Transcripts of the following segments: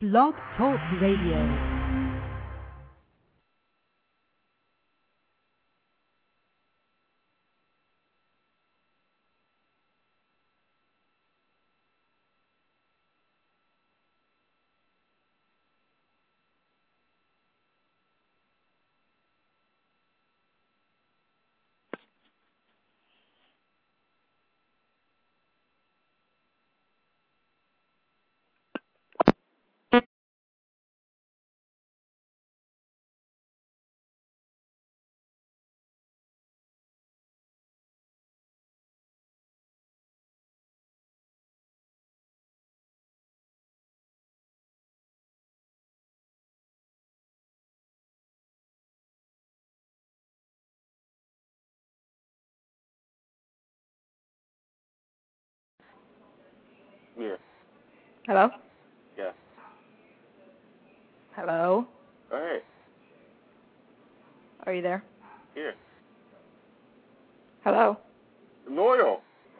Blog Talk Radio. Yeah. Hello? Yeah. Hello? Go ahead. Are you there? Here. Hello? Loyal.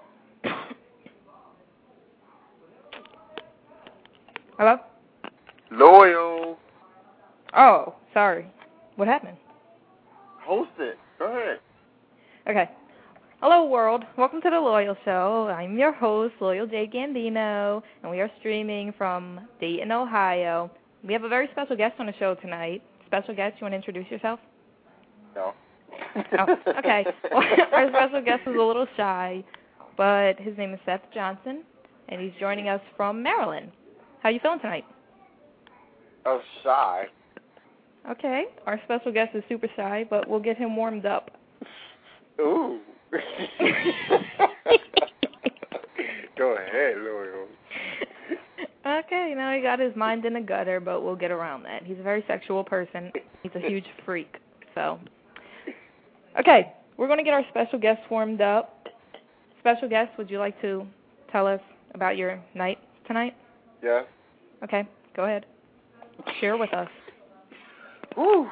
Hello? Loyal. Oh, sorry. What happened? Host it. Go ahead. Okay. Hello, world. Welcome to The Loyal Show. I'm your host, Loyal J. Gambino, and we are streaming from Dayton, Ohio. We have a very special guest on the show tonight. Special guest, you want to introduce yourself? No. Oh, okay. Well, our special guest is a little shy, but his name is Seth Johnson, and he's joining us from Maryland. How you feeling tonight? Oh, shy. Okay. Our special guest is super shy, but we'll get him warmed up. Ooh. Go ahead, Loyal. Okay, now he got his mind in the gutter, but we'll get around that. He's a very sexual person. He's a huge freak. So, okay, we're going to get our special guest warmed up. Special guest, would you like to tell us about your night tonight? Yes. Okay, go ahead. Share with us. Woo.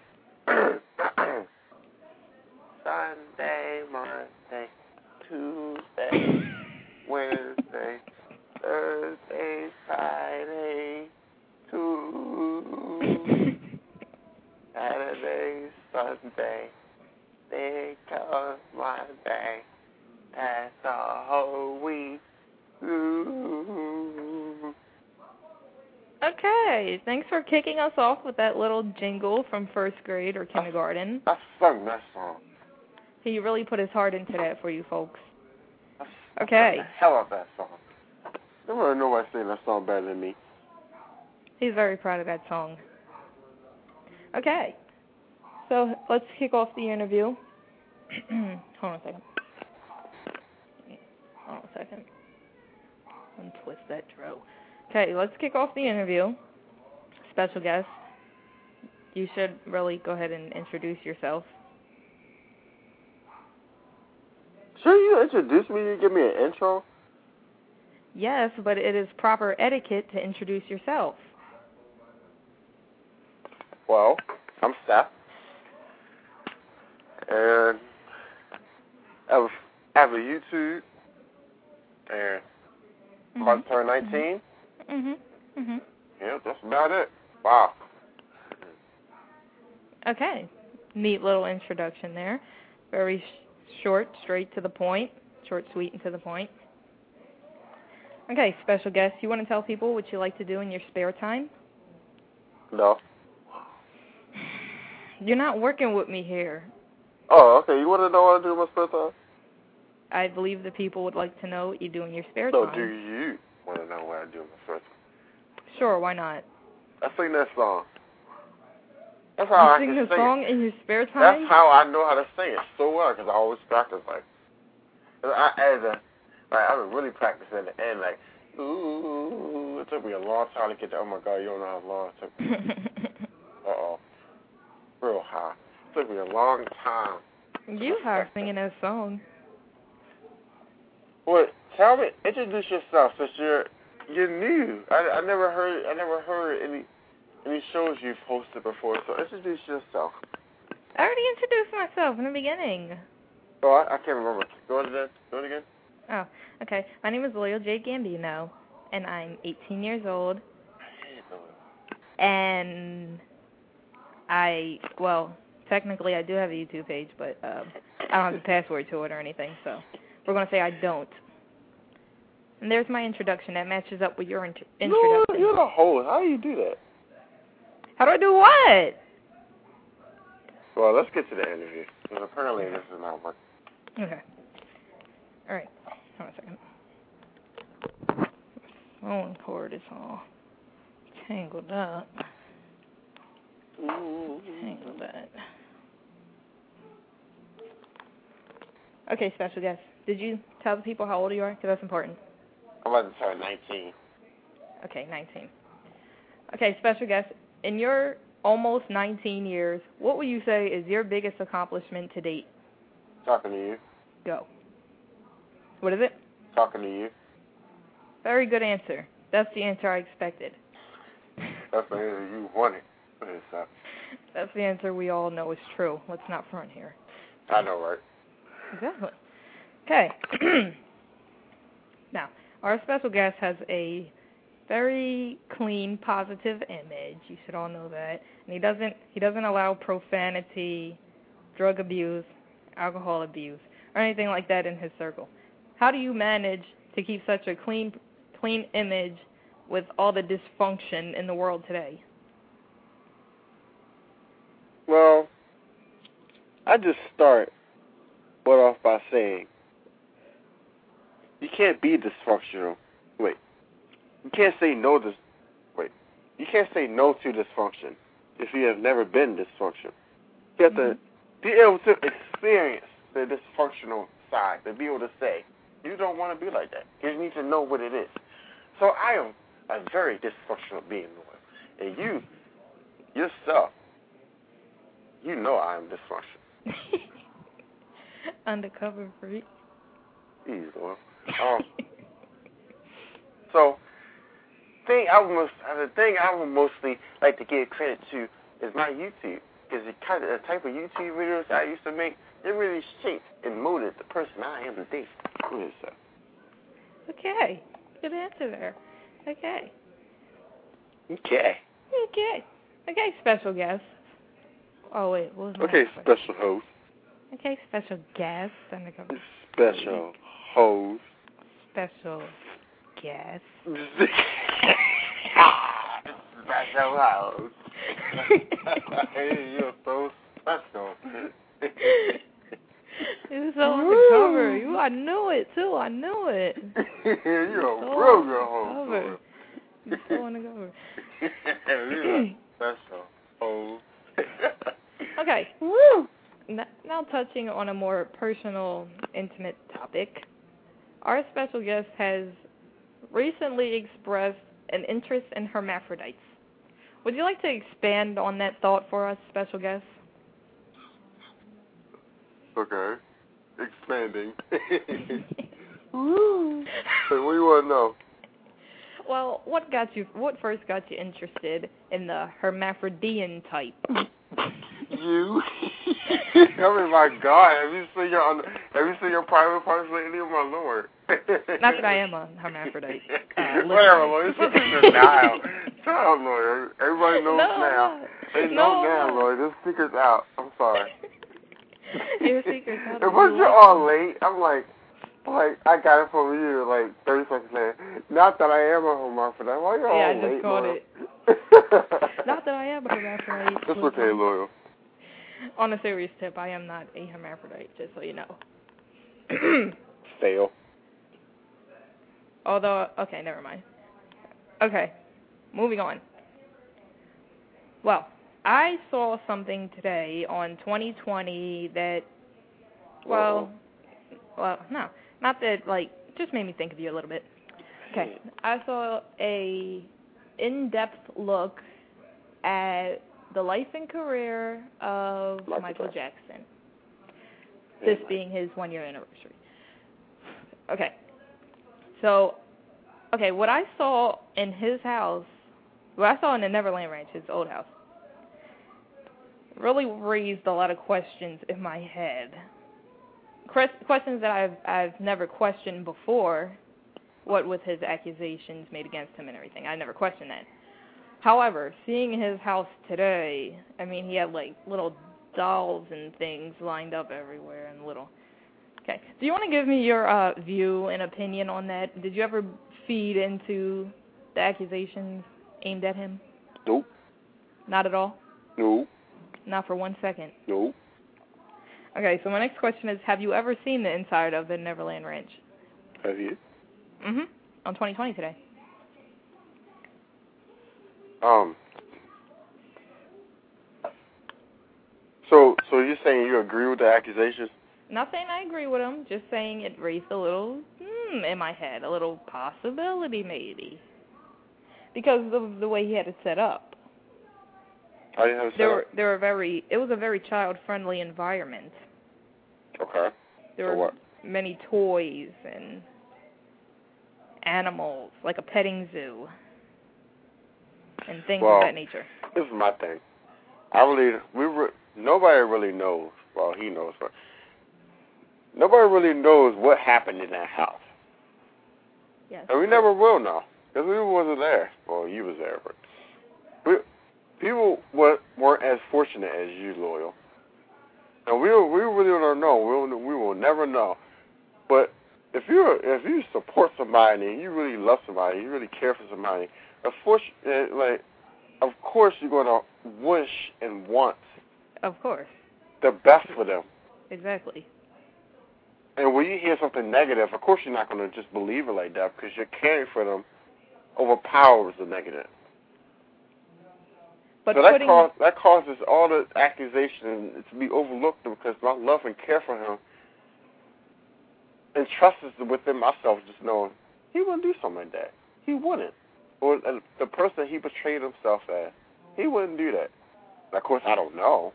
Sunday, Monday, Tuesday, Wednesday, Thursday, Friday, Saturday, Sunday. They call Monday. That's a whole week. Ooh. Okay, thanks for kicking us off with that little jingle from first grade or kindergarten. I sung that song. He really put his heart into that for you folks. I Okay. sung the hell out of that song. There wasn't nobody sing that song better than me. He's very proud of that song. Okay, so let's kick off the interview. Hold on a second. Hold on a second. Untwist that dro. Okay, let's kick off the interview. Special guest, you should really go ahead and introduce yourself. Should you introduce me? You give me an intro? Yes, but it is proper etiquette to introduce yourself. Well, I'm Seth. And I have a YouTube. And I'm about to turn 19. Yeah, that's about it. Wow. Okay. Neat little introduction there. Very short, straight to the point. Short, sweet, and to the point. Okay, special guest, you want to tell people what you like to do in your spare time? No. You're not working with me here. Oh, okay. You want to know what I do in my spare time? I believe the people would like to know what you do in your spare So time. do you want to know what I do in my spare time? Sure, why not? I sing that song. That's how I You can sing the sing song it. in your spare time? That's how I know how to sing it so well, because I always practice, like, I've been really practicing it, and, like, ooh, it took me a long time to get there. Oh, my God, you don't know how long it took me. Uh-oh. Real high. It took me a long time. You are singing that song. Well, tell me, introduce yourself, since you're new. I never heard any shows you've hosted before, so introduce yourself. I already introduced myself in the beginning. Oh, I can't remember. Do it again. Oh, okay. My name is Loyal J. Gambino, and I'm 18 years old. And technically I do have a YouTube page, but I don't have the password to it or anything, so we're going to say I don't. And there's my introduction. That matches up with your introduction. No, you're the host. How do you do that? How do I do what? Well, let's get to the interview. Because apparently this is not working. Okay. All right. Hold on a second. Phone cord is all tangled up. Tangled up. Okay, special guest. Did you tell the people how old you are? Because that's important. I'm about to turn 19. Okay, 19. Okay, special guest. In your almost 19 years, what would you say is your biggest accomplishment to date? Talking to you. Go. What is it? Talking to you. Very good answer. That's the answer I expected. That's the answer you wanted. That's the answer we all know is true. Let's not front here. I know, right? Exactly. Okay. Now, our special guest has a very clean, positive image. You should all know that. And he doesn't allow profanity, drug abuse, alcohol abuse, or anything like that in his circle. How do you manage to keep such a clean image with all the dysfunction in the world today? Well, I just start off by saying you can't be dysfunctional. Wait. You can't say no to You can't say no to dysfunction if you have never been dysfunctional. You have to be able to experience the dysfunctional side, to be able to say, you don't want to be like that. You need to know what it is. So I am a very dysfunctional being, Lord. And you, yourself, you know I am dysfunctional. Undercover freak. Jeez, Lord. So, the thing I would mostly like to give credit to is my YouTube. Because the type of YouTube videos I used to make, it really shaped and molded the person I am today. What is that? Okay. Good answer there. Okay. Okay. Okay, special guest. Oh, wait. What was my Okay, special host. Okay, special guest. Undercover. Special host. Special guest. Special host. You're so special. You're so undercover. I knew it, too. I knew it. You're a real good host. You're so undercover. You're a special host. Okay. Woo! Now touching on a more personal, intimate topic, our special guest has recently expressed an interest in hermaphrodites. Would you like to expand on that thought for us, special guest? Okay. Expanding. Woo! So what do you want to know? Well, what first got you interested in the hermaphrodian type? You? I mean, my God, have you seen your private parts lately? Oh, my Lord. Not that I am a hermaphrodite. Whatever, Lord. It's just in denial. Shut up, Lord. Everybody knows now. They know now, Lord. This secret's out. I'm sorry. Your secret's out. And once you're all late, I'm like, I got it from you, 30 seconds later. Not that I am a hermaphrodite. Why you're all late, I just caught Lord? it. Not that I am a hermaphrodite. It's okay, Loyal. On a serious tip, I am not a hermaphrodite, just so you know. Fail. Although, okay, never mind. Okay, moving on. Well, I saw something today on 2020 that, no, not that, just made me think of you a little bit. Okay, I saw a in-depth look at the life and career of Michael Jackson. This being his 1-year anniversary. Okay. So, what I saw in his house, what I saw in the Neverland Ranch, his old house, really raised a lot of questions in my head. Questions that I've never questioned before, what with his accusations made against him and everything. I never questioned that. However, seeing his house today, I mean, he had, like, little dolls and things lined up everywhere and little... Okay. Do you want to give me your view and opinion on that? Did you ever feed into the accusations aimed at him? Nope. Not at all? Nope. Not for 1 second? Nope. Okay, so my next question is, have you ever seen the inside of the Neverland Ranch? Have you? Mm-hmm. On 2020 today. So you're saying you agree with the accusations? Not saying I agree with him, just saying it raised a little in my head, a little possibility maybe. Because of the way he had it set up. How do you have it set up? It was a very child-friendly environment. Okay. There were many toys and animals, like a petting zoo, and things of that nature. This is my thing. Nobody really knows. Well, he knows, but nobody really knows what happened in that house. Yes. And we never will know, because we wasn't there. Well, you was there, but people weren't as fortunate as you, Loyal. And we really don't know. We will never know. But if you support somebody and you really love somebody, you really care for somebody, of course you're going to wish and want. Of course. The best for them. Exactly. And when you hear something negative, of course you're not going to just believe it like that, because your caring for them overpowers the negative. But so that causes all the accusations to be overlooked, because my love and care for him entrusts within myself, just knowing he wouldn't do something like that. He wouldn't. Or the person he portrayed himself as, he wouldn't do that. Of course, I don't know.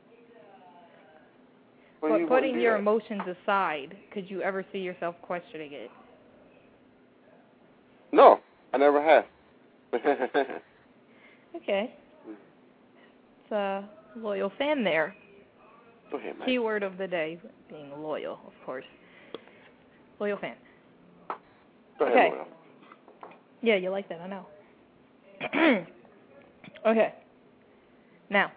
But putting your emotions aside, could you ever see yourself questioning it? No, I never have. Okay. It's a loyal fan there. Go ahead, Mike. Keyword of the day, being loyal, of course. Loyal fan. Go ahead, Loyal. Yeah, you like that, I know. Okay. Now,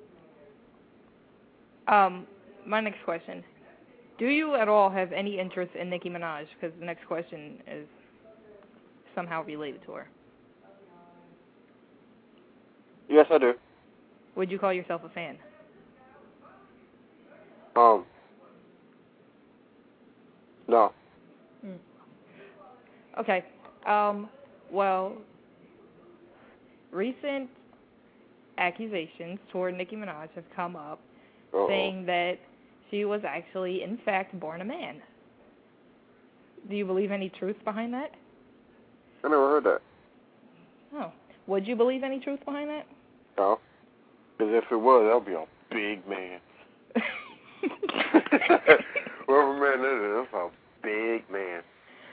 my next question. Do you at all have any interest in Nicki Minaj? Because the next question is somehow related to her. Yes, I do. Would you call yourself a fan? No. Okay. Well, recent accusations toward Nicki Minaj have come up saying that she was actually, in fact, born a man. Do you believe any truth behind that? I never heard that. Oh. Would you believe any truth behind that? No. Because if it was, that would be a big man. Whoever man that is, that's a big man.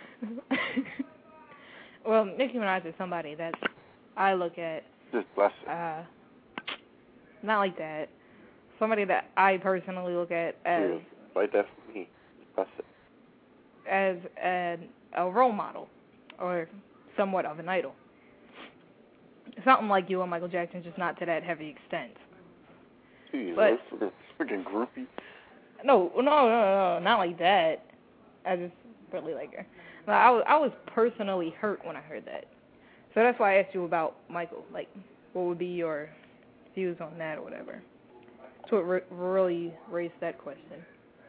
Well, Nicki Minaj is somebody that I look at. Just bless it. Not like that. Somebody that I personally look at as... Like that for me. Bless it. As a role model, or somewhat of an idol. Something like you and Michael Jackson, just not to that heavy extent. Jeez, but that's freaking groupie. No, not like that. I just really like her. I was personally hurt when I heard that. So that's why I asked you about Michael. Like, what would be your views on that or whatever? So it really raised that question.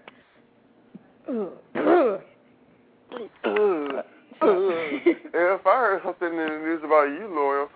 If I heard something in the news about you, Loyal,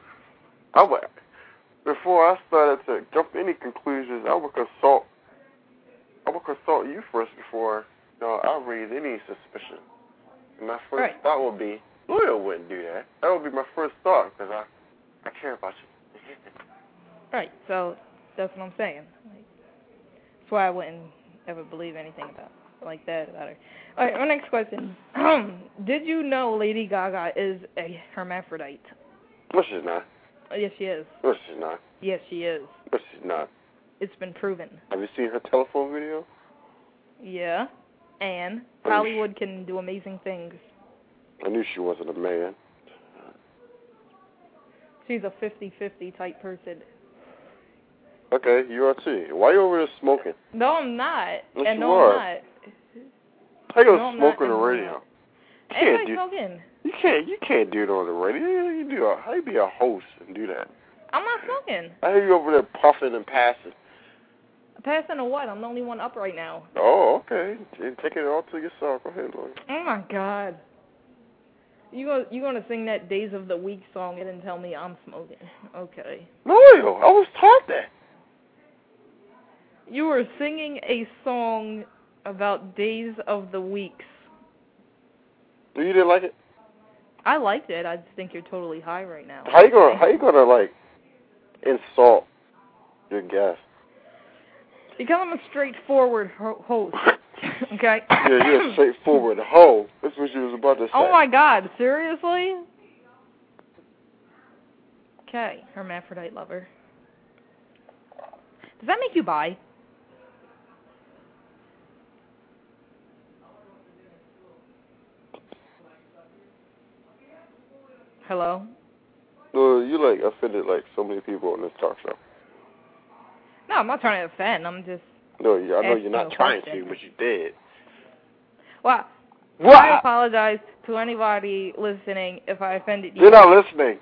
before I started to jump any conclusions, I would consult you first before I raise any suspicion. And my first thought would be, Loyal wouldn't do that. That would be my first thought, because I care about you. Right, so that's what I'm saying. That's why I wouldn't ever believe anything like that about her. All right, my next question. Did you know Lady Gaga is a hermaphrodite? No, she's not. Yes, she is. No, she's not. Yes, she is. No, she's not. It's been proven. Have you seen her telephone video? Yeah, and Hollywood can do amazing things. I knew she wasn't a man. She's a 50-50 type person. Okay, you are too. Why you over there smoking? No, I'm not. Yes, and you no, are. I'm not. How you No, gonna I'm smoke not, on the and radio? Anybody smoking? You can't do it on the radio. How you be a host and do that? I'm not smoking. I hear you over there puffing and passing. Passing or what? I'm the only one up right now. Oh, okay. Take it all to yourself. Go ahead, Lloyd. Oh my God. You gonna sing that Days of the Week song and then tell me I'm smoking? Okay. Loyal, I was taught that. You were singing a song about Days of the Weeks. You didn't like it? I liked it. I just think you're totally high right now. How you gonna like insult your guest? Because I'm a straightforward host. Okay. Yeah, you're a straightforward hoe. That's what she was about to say. Oh my God! Seriously? Okay, hermaphrodite lover. Does that make you bi? Hello? You like offended like so many people on this talk show. No, I'm not trying to offend. I'm just. No, I know you're not trying question. to, but you did. Well, What? I apologize to anybody listening if I offended you. You're not listening.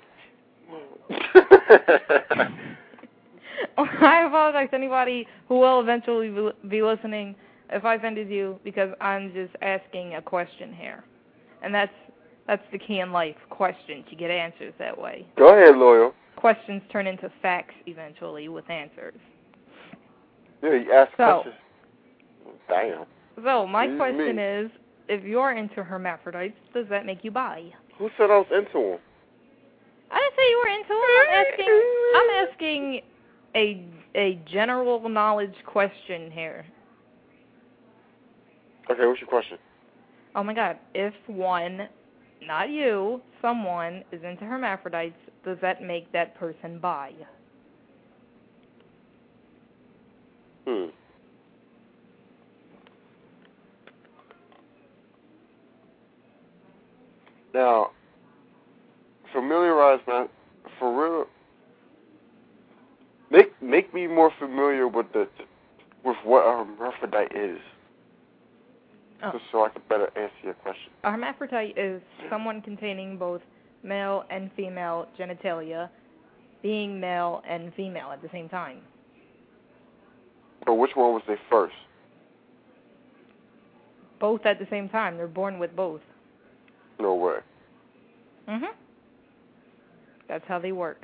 I apologize to anybody who will eventually be listening if I offended you, because I'm just asking a question here. And that's the key in life. Questions. You get answers that way. Go ahead, Loyal. Questions turn into facts eventually with answers. Yeah, you ask questions. Damn. So, my question is, if you're into hermaphrodites, does that make you bi? Who said I was into them? I didn't say you were into them. I'm asking a general knowledge question here. Okay, what's your question? Oh my God. If one, not you, someone is into hermaphrodites, does that make that person bi? Now, familiarize me, for real. Make me more familiar with what a hermaphrodite is, just so I can better answer your question. A hermaphrodite is someone containing both male and female genitalia, being male and female at the same time. But which one was they first? Both at the same time. They're born with both. No way. Mhm. That's how they work.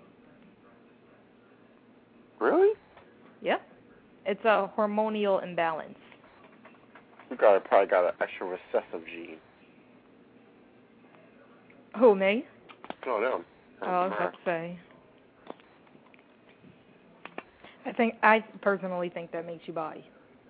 Really? Yep. It's a hormonal imbalance. You probably got an extra recessive gene. Who, me? No, them. Oh, I was about to say. I personally think that makes you bi.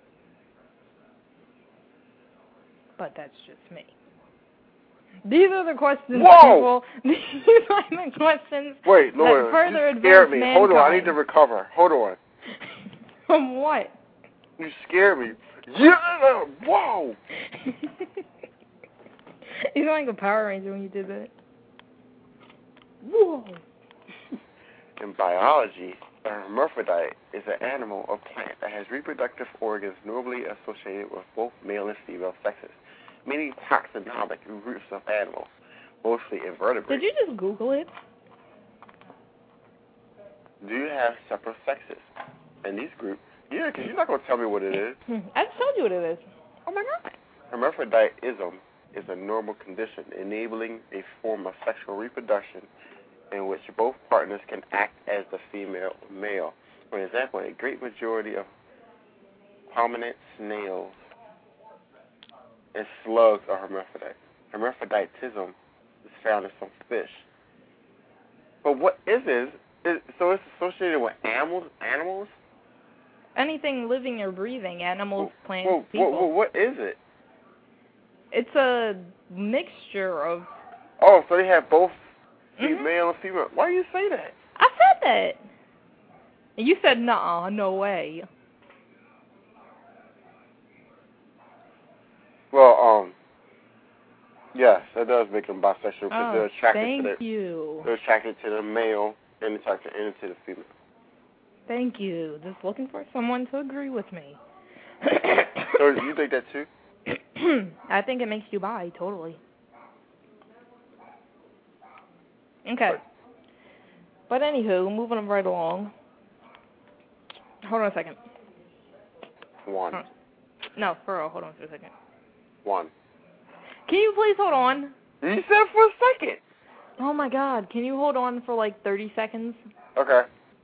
But that's just me. These are the questions, Whoa! people. These are the questions. Wait, Laura, that further you scared me. mankind. Hold on, I need to recover. Hold on. From what? You scared me. Yeah! Whoa! You sound like a Power Ranger when you did that. Whoa! In biology, a hermaphrodite is an animal or plant that has reproductive organs normally associated with both male and female sexes, meaning taxonomic groups of animals, mostly invertebrates. Did you just Google it? Do you have separate sexes? In these groups, yeah, because you're not going to tell me what it is. I just told you what it is. Oh my God. Hermaphroditism is a normal condition enabling a form of sexual reproduction in which both partners can act as the female or male. For example, a great majority of hominid snails and slugs are hermaphrodites. Hermaphroditism is found in some fish. But what is it? So it's associated with animals? Anything living or breathing, animals, plants, people. What is it? It's a mixture of... Oh, so they have both male and female. Why do you say that? I said that. And you said, nuh-uh, no way. Well, Yes, that does make them bisexual because they're attracted thank to you. They're attracted to the male and attracted to the female. Thank you. Just looking for someone to agree with me. So you think that too? I think it makes you bi, totally. Okay. But anywho, moving right along. Hold on a second. One. No, for real, hold on for a second. One. Can you please hold on? You said for a second. Oh my god, can you hold on for like 30 seconds? Okay.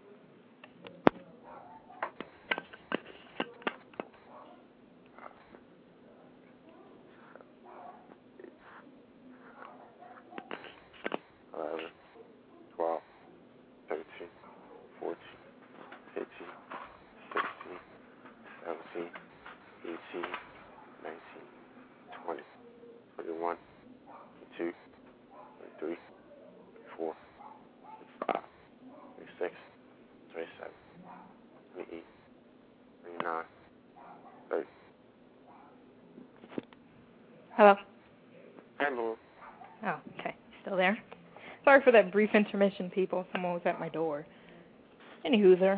Hello? Hello. Oh, okay. Still there? Sorry for that brief intermission, people. Someone was at my door. Anywho, there.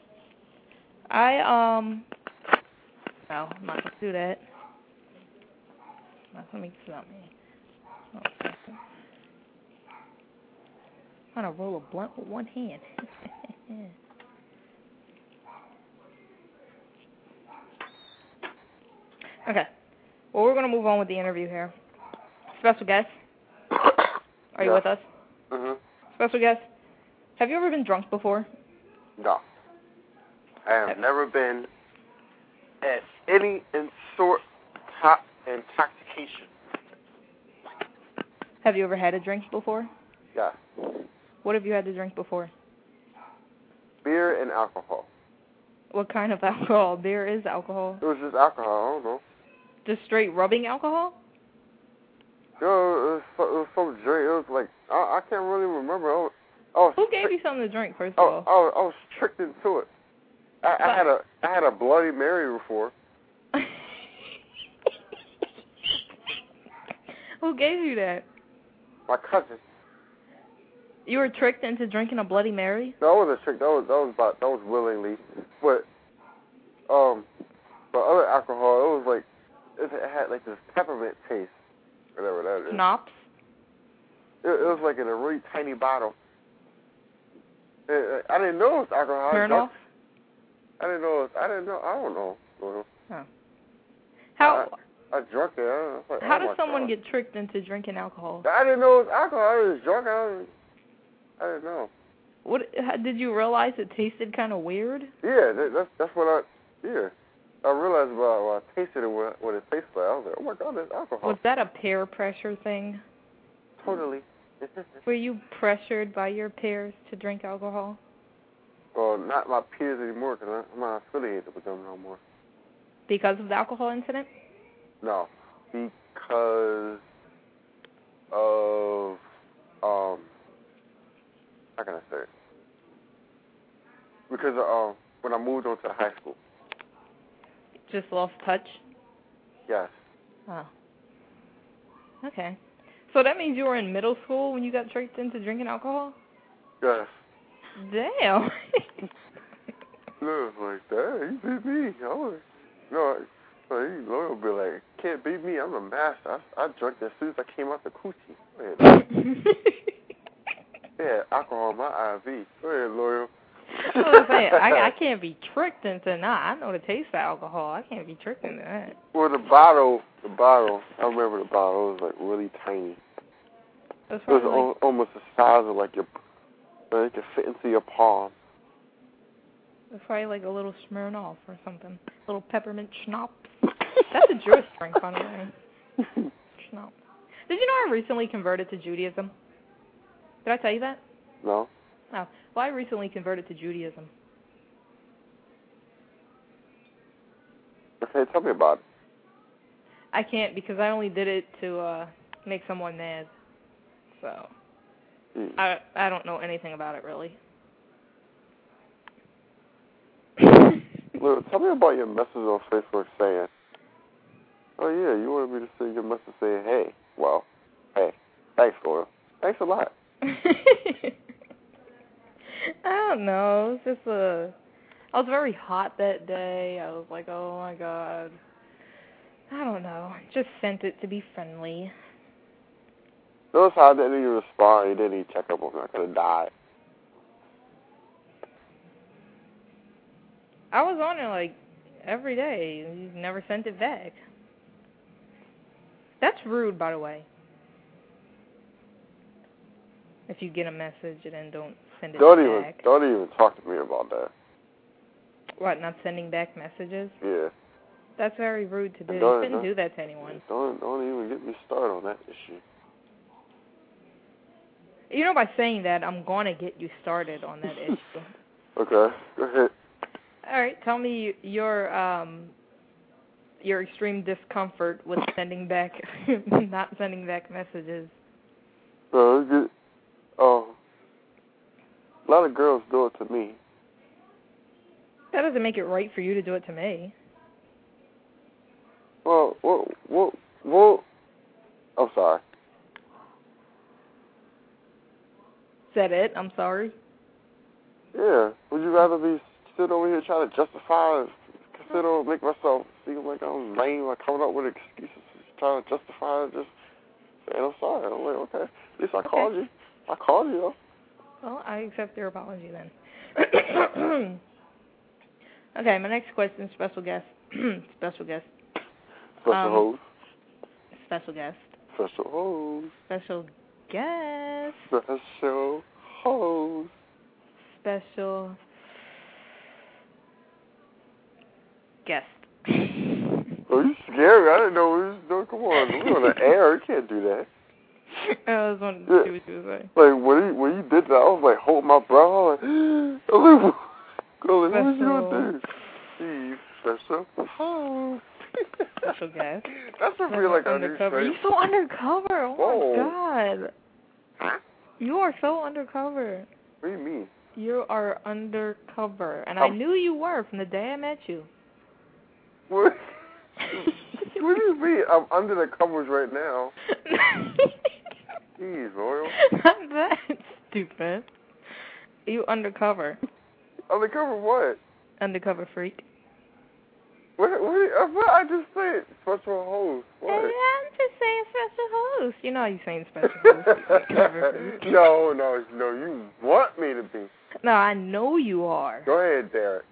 No, I'm not going to do that. Let me, it's not me. Oh, okay. I'm going to roll a blunt with one hand. Okay. Well, we're going to move on with the interview here. Special guest. Are you with us? Mm-hmm. Special guest. Have you ever been drunk before? No. I have never been at any sort of intoxication. Have you ever had a drink before? Yeah. What have you had to drink before? Beer and alcohol. What kind of alcohol? Beer is alcohol. It was just alcohol. I don't know. Just straight rubbing alcohol? Yo, it was some drink. It was like I can't really remember. Who gave you something to drink? First of all, I was tricked into it. I had a Bloody Mary before. Who gave you that? My cousin. You were tricked into drinking a Bloody Mary? No, I wasn't tricked. That was willingly. But other alcohol, it was like it had like this peppermint taste, whatever that is. Schnapps? It was like in a really tiny bottle. I didn't know it was alcohol. Smirnoff? I didn't know. I don't know. Oh. How? I drunk it. Like, how does someone get tricked into drinking alcohol? I didn't know it was alcohol. I was drunk. I didn't know. Did you realize it tasted kind of weird? Yeah, that's what I realized when I tasted it, what it tasted like. I was like, oh my god, there's alcohol. Was that a peer pressure thing? Totally. Were you pressured by your peers to drink alcohol? Well, not my peers anymore, because I'm not affiliated with them no more. Because of the alcohol incident? No, because of how can I say it? Because of when I moved on to high school. Just lost touch? Yes. Oh. Okay. So that means you were in middle school when you got tricked into drinking alcohol? Yes. Damn. No, like, damn, you beat me. Loyal be like, can't beat me, I'm the master. I drank as soon as I came out the coochie. Go ahead. Yeah, alcohol in my IV. Go ahead, Loyal. I was saying, I can't be tricked into, I know the taste of alcohol. I can't be tricked into that. Well, the bottle, I remember the bottle, it was like really tiny. It was almost the size of like it could fit into your palm. It's probably like a little Smirnoff or something. A little peppermint schnapps. That's a Jewish drink, by the way. Schnapps. Did you know I recently converted to Judaism? Did I tell you that? No. Oh. Well, I recently converted to Judaism. Okay, tell me about it. I can't because I only did it to make someone mad. So, I don't know anything about it, really. Look, tell me about your message on Facebook saying, oh yeah, you wanted me to send your message saying, hey. Well, Thanks, Laura. Thanks a lot. I don't know. It's just I was very hot that day. I was like, oh my god. I don't know. Just sent it to be friendly. Notice how I didn't even respond. You didn't even check up on me. I could have died. I was on it like every day. You never sent it back. That's rude, by the way. If you get a message and then don't send it back. Don't even talk to me about that. What, not sending back messages? Yeah. That's very rude to do. You shouldn't do that to anyone. Don't even get me started on that issue. You know, by saying that, I'm going to get you started on that issue. Okay, go ahead. All right, tell me your extreme discomfort with sending back, not sending back messages. A lot of girls do it to me. That doesn't make it right for you to do it to me. Well, I'm sorry. Is that it? I'm sorry. Yeah. Would you rather be sitting over here trying to justify, consider, make myself seem like I'm lame, like coming up with excuses, trying to justify it, just saying I'm sorry? I'm like, okay. At least I called you. I called you, though. Well, I accept your apology then. Okay, my next question, special guest. Special guest. Special host. Special guest. Special host. Special guest. Special host. Special guest. Oh, you scary. I didn't know we was doing. Come on. We're on the air. You can't do that. I was wondering to see what you were saying. Like, when you did that, I was like, holding my breath. I was like, what was you going to do? Special host. Special guest. That's what we like undercover. You're so undercover. Oh, my God. Huh? You are so undercover. What do you mean? You are undercover. And I knew you were from the day I met you. What? What do you mean? I'm under the covers right now. Jeez, Royal. Not that stupid. You undercover. Undercover what? Undercover freak. What I just said? Special host. What? I'm just saying special host. You know how you saying special host. Undercover freak. No, you want me to be. No, I know you are. Go ahead, Derek.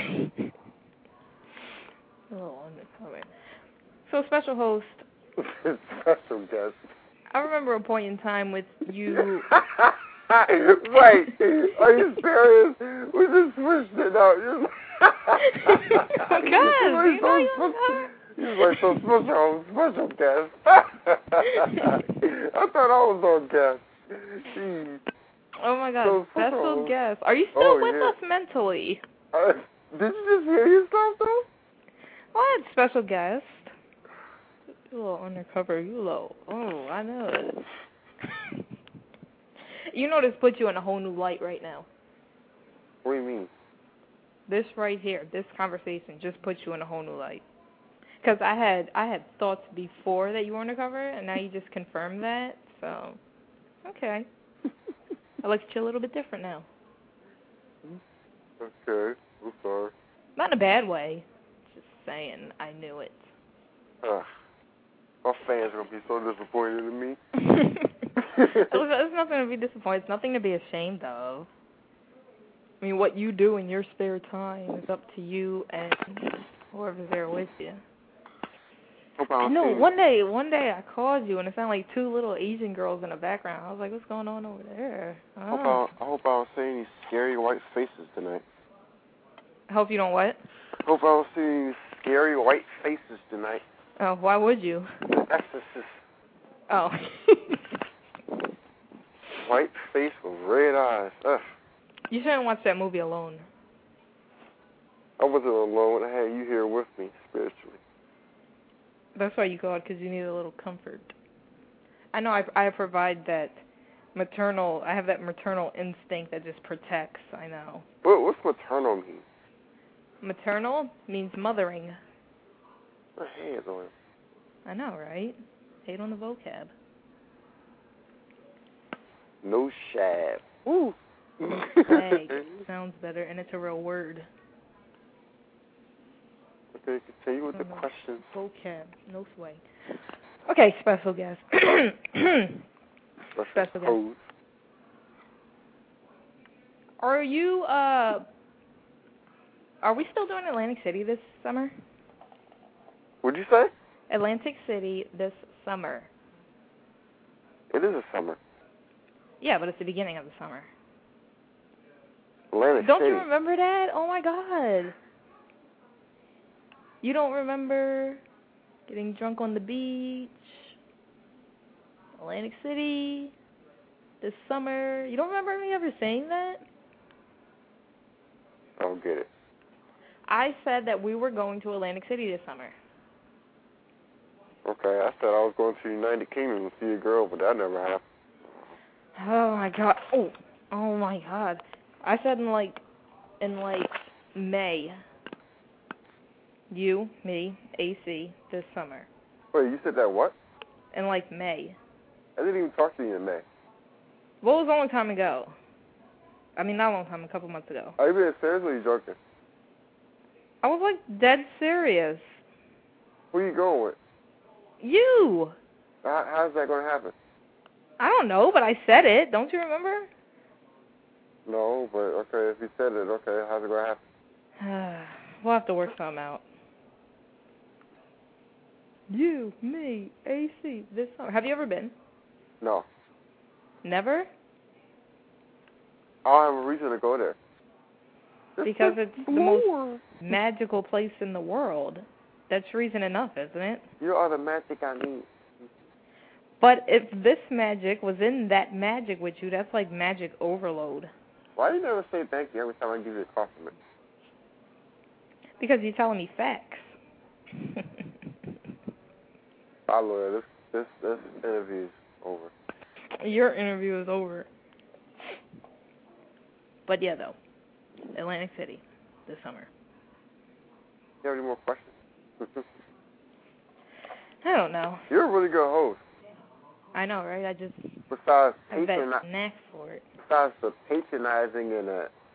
Oh, undercover. So, special host. Special guest. I remember a point in time with you. Wait, are you serious? We just switched it out. You're like so special guest. I thought I was on guest. Jeez. Oh my God, so special guest. Are you still with us mentally? Did you just hear yourself though? What? Special guest? You a little undercover. You a little. Oh, I know it. You know this puts you in a whole new light right now. What do you mean? This right here, this conversation just puts you in a whole new light. Because I had thoughts before that you were undercover, and now you just confirmed that. So, okay. I look at you a little bit different now. Okay, I'm sorry. Not in a bad way. Just saying, I knew it. My fans are going to be so disappointed in me. It's nothing to be disappointed. It's nothing to be ashamed of. I mean, what you do in your spare time is up to you and whoever's there with you. No, one day I called you and it sounded like two little Asian girls in the background. I was like, what's going on over there? I hope I don't see any scary white faces tonight. I hope you don't what? I hope I don't see any scary white faces tonight. Oh, why would you? The Exorcist. Oh. White face with red eyes. Ugh. You shouldn't watch that movie alone. I wasn't alone. I had you here with me spiritually. That's why you called, because you need a little comfort. I know I provide that maternal, I have that maternal instinct that just protects, I know. What's maternal mean? Maternal means mothering. I hate on it. I know, right? Hate on the vocab. No shab. Ooh. Swag sounds better, and it's a real word. Okay, continue with the questions. Vocab, no swag. Okay, special guest. Special guest. Are you, are we still doing Atlantic City this summer? What'd you say? Atlantic City this summer. It is a summer. Yeah, but it's the beginning of the summer. Atlantic Don't City. you remember that? Oh my God. You don't remember getting drunk on the beach? Atlantic City this summer. You don't remember me ever saying that? I don't get it. I said that we were going to Atlantic City this summer. Okay, I said I was going to the United Kingdom to see a girl, but that never happened. Oh my God. Oh my God. I said in like May. You, me, AC this summer. Wait, you said that what? In like May. I didn't even talk to you in May. What was a long time ago? I mean, not a long time, a couple months ago. Are you being serious or are you joking? I was like dead serious. Who are you going with? You. How's that going to happen? I don't know, but I said it. Don't you remember? No, but okay, if you said it, okay, how's it going to happen? We'll have to work something out. You, me, AC, this summer. Have you ever been? No. Never? I don't have a reason to go there. Because it's the most magical place in the world. That's reason enough, isn't it? You are the magic I need. But if this magic was in that magic with you, that's like magic overload. Why do you never say thank you every time I give you a compliment? Because you're telling me facts. Lawyer, this interview is over. Your interview is over. But yeah, though, Atlantic City this summer. You have any more questions? I don't know. You're a really good host. I know, right? I just besides have that knack for it. Besides the patronizing and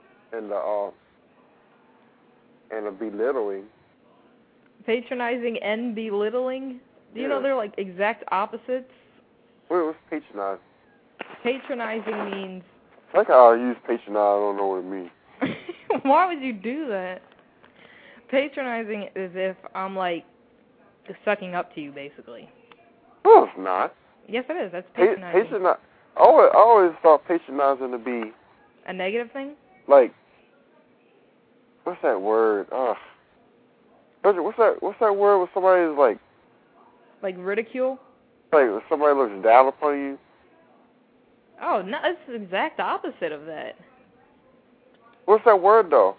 the belittling. Patronizing and belittling? Do you know they're like exact opposites? Wait, what's patronizing? Patronizing means... I like how I use patronize, I don't know what it means. Why would you do that? Patronizing is if I'm like sucking up to you, basically. No, it's not. Yes, it is. That's patronizing. I always thought patronizing to be... A negative thing? Like, what's that word? What's that word when somebody is like... Like ridicule? Like when somebody looks down upon you? Oh, no, it's the exact opposite of that. What's that word, though?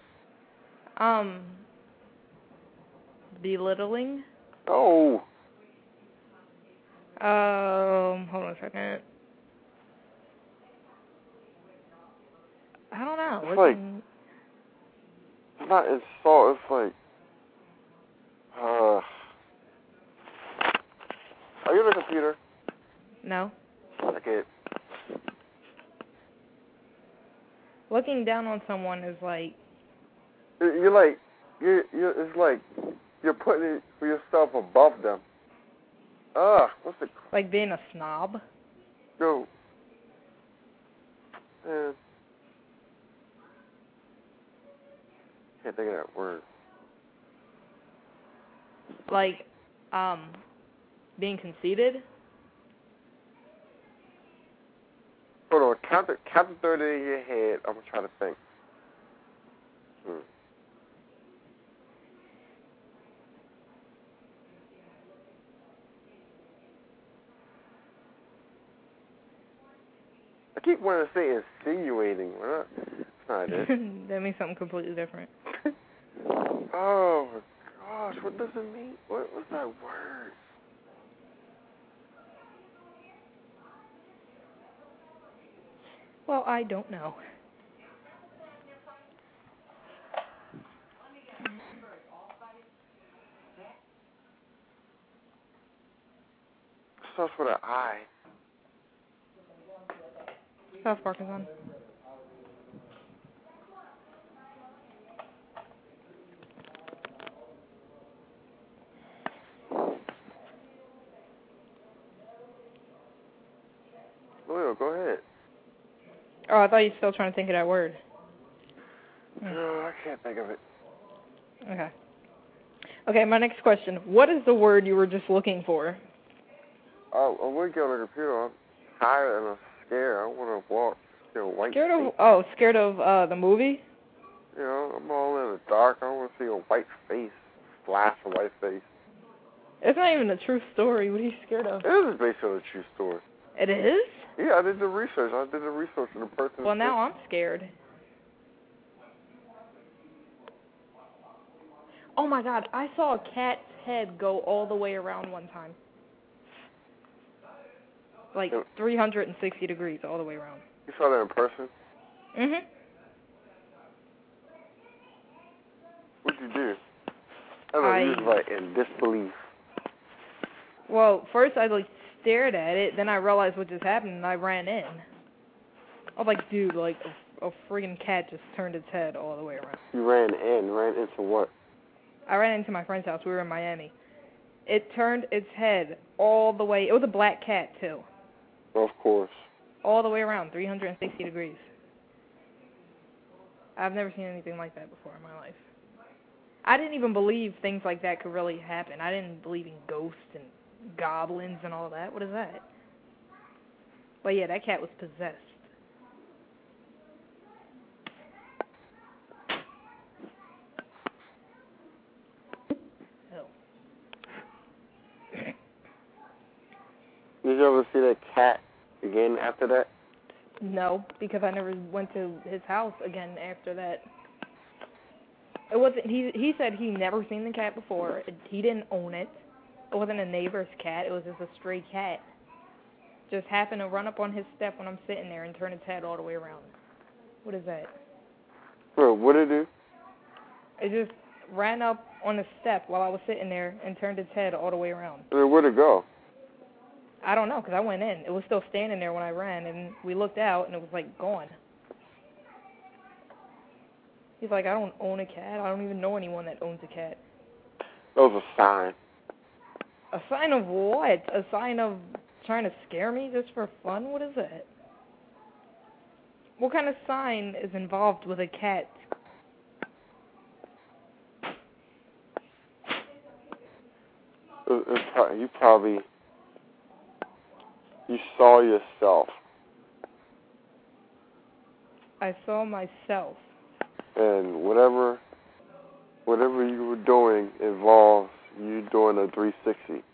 Belittling? Oh. Hold on a second. I don't know. It's like, it's not insult, it's like, are you on the computer? No. Okay. Looking down on someone is like... It's like you're putting yourself above them. What's it? Like being a snob? No. Man. Can't think of that word. Like, being conceited? Hold on, count the 30 in your head. I'm gonna try to think. I keep wanting to say insinuating. That's not it. That means something completely different. Oh my gosh, what does it mean? What's that word? Well, I don't know. Starts with an I. South Park is on. Well, go ahead. Oh, I thought you were still trying to think of that word. No, I can't think of it. Okay. Okay, my next question. What is the word you were just looking for? I would get on the computer. I'm tired and I'm scared. I want to walk. White Scared of the movie? You know, I'm all in the dark. I want to see a white face. Flash a white face. It's not even a true story. What are you scared of? It is based on a true story. It is? Yeah, I did the research. On the person. Well, now I'm scared. Oh my God, I saw a cat's head go all the way around one time. Like 360 degrees all the way around. You saw that in person? Mhm. What'd you do? I don't know, you was like in disbelief. Well, first I like stared at it, then I realized what just happened and I ran in. I was like, dude, like a friggin' cat just turned its head all the way around. You ran into what? I ran into my friend's house. We were in Miami. It turned its head all the way. It was a black cat, too. Of course. All the way around, 360 degrees. I've never seen anything like that before in my life. I didn't even believe things like that could really happen. I didn't believe in ghosts and goblins and all that. What is that? But yeah, that cat was possessed. Did you ever see that cat again after that? No, because I never went to his house again after that. It wasn't. He said he never seen the cat before. He didn't own it. It wasn't a neighbor's cat. It was just a stray cat. Just happened to run up on his step when I'm sitting there and turn its head all the way around. What is that? Bro, what did it do? It just ran up on the step while I was sitting there and turned its head all the way around. Where'd it go? I don't know, because I went in. It was still standing there when I ran, and we looked out, and it was, like, gone. He's like, I don't own a cat. I don't even know anyone that owns a cat. That was a sign. A sign of what? A sign of trying to scare me just for fun? What is that? What kind of sign is involved with a cat? You saw yourself. I saw myself. And whatever you were doing involves you doing a 360.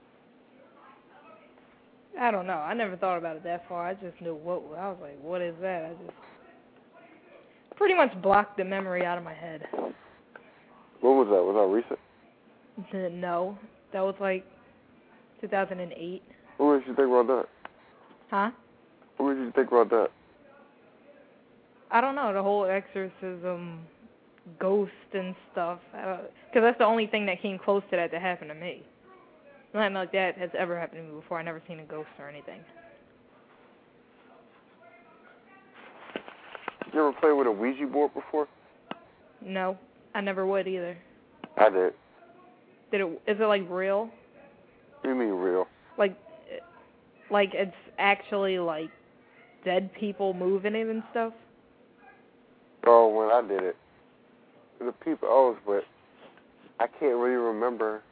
I don't know. I never thought about it that far. I just knew what. I was like, what is that? I just pretty much blocked the memory out of my head. When was that? Was that recent? No. That was like 2008. What did you think about that? Huh? What did you think about that? I don't know. The whole exorcism, ghost and stuff. Because that's the only thing that came close to that happened to me. Nothing like that has ever happened to me before. I've never seen a ghost or anything. You ever played with a Ouija board before? No, I never would either. I did. Is it like real? What do you mean real? Like it's actually like dead people moving it and stuff? Oh, when I did it, the people I was with, I can't really remember.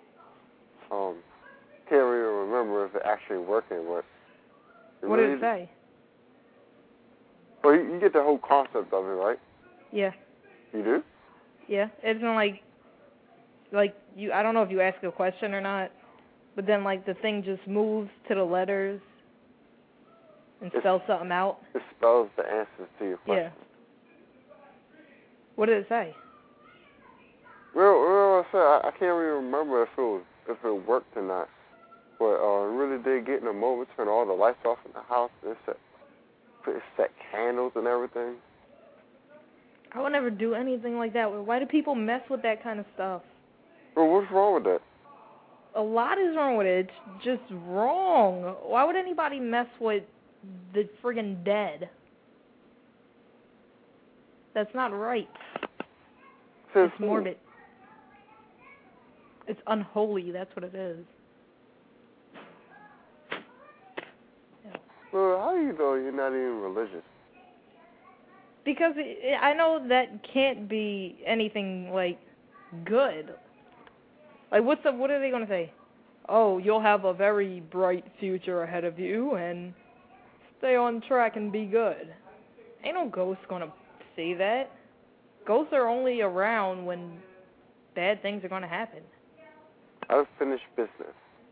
Can't really remember if it actually working. But what did it say? Well, you get the whole concept of it, right? Yeah. You do? Yeah. It's not like you. I don't know if you ask a question or not, but then like the thing just moves to the letters and spells something out. It spells the answers to your question. Yeah. What did it say? Well, I can't really remember if it worked or not. But it really did get in a moment, turn all the lights off in the house, and it set candles and everything. I would never do anything like that. Why do people mess with that kind of stuff? Well, what's wrong with that? A lot is wrong with it. It's just wrong. Why would anybody mess with the friggin' dead. That's not right. It's morbid. It's unholy, that's what it is. Yeah. Well, how do you know you're not even religious? Because I know that can't be anything, like, good. Like, what are they going to say? Oh, you'll have a very bright future ahead of you, and stay on track and be good. Ain't no ghost going to say that. Ghosts are only around when bad things are going to happen. Unfinished business.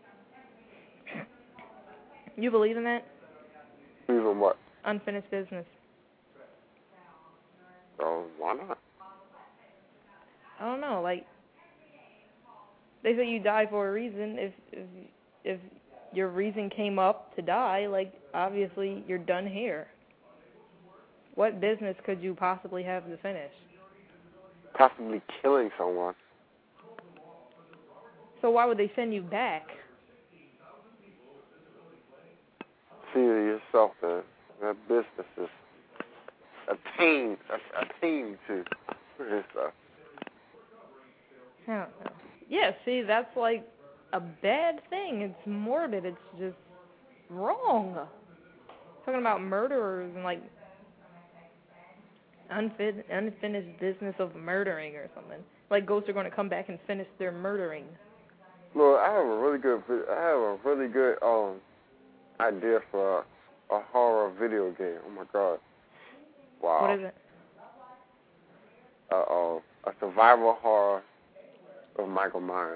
You believe in that? Believe in what? Unfinished business. Oh, why not? I don't know, like, they say you die for a reason. If your reason came up to die, like, obviously you're done here. What business could you possibly have to finish? Possibly killing someone. So why would they send you back? See yourself that business is attained to this stuff. I don't know. Yeah, see, that's like a bad thing. It's morbid. It's just wrong. Talking about murderers and like unfinished business of murdering or something. Like ghosts are going to come back and finish their murdering. Well, I have a really good idea for a horror video game. Oh my god! Wow. What is it? A survival horror of Michael Myers.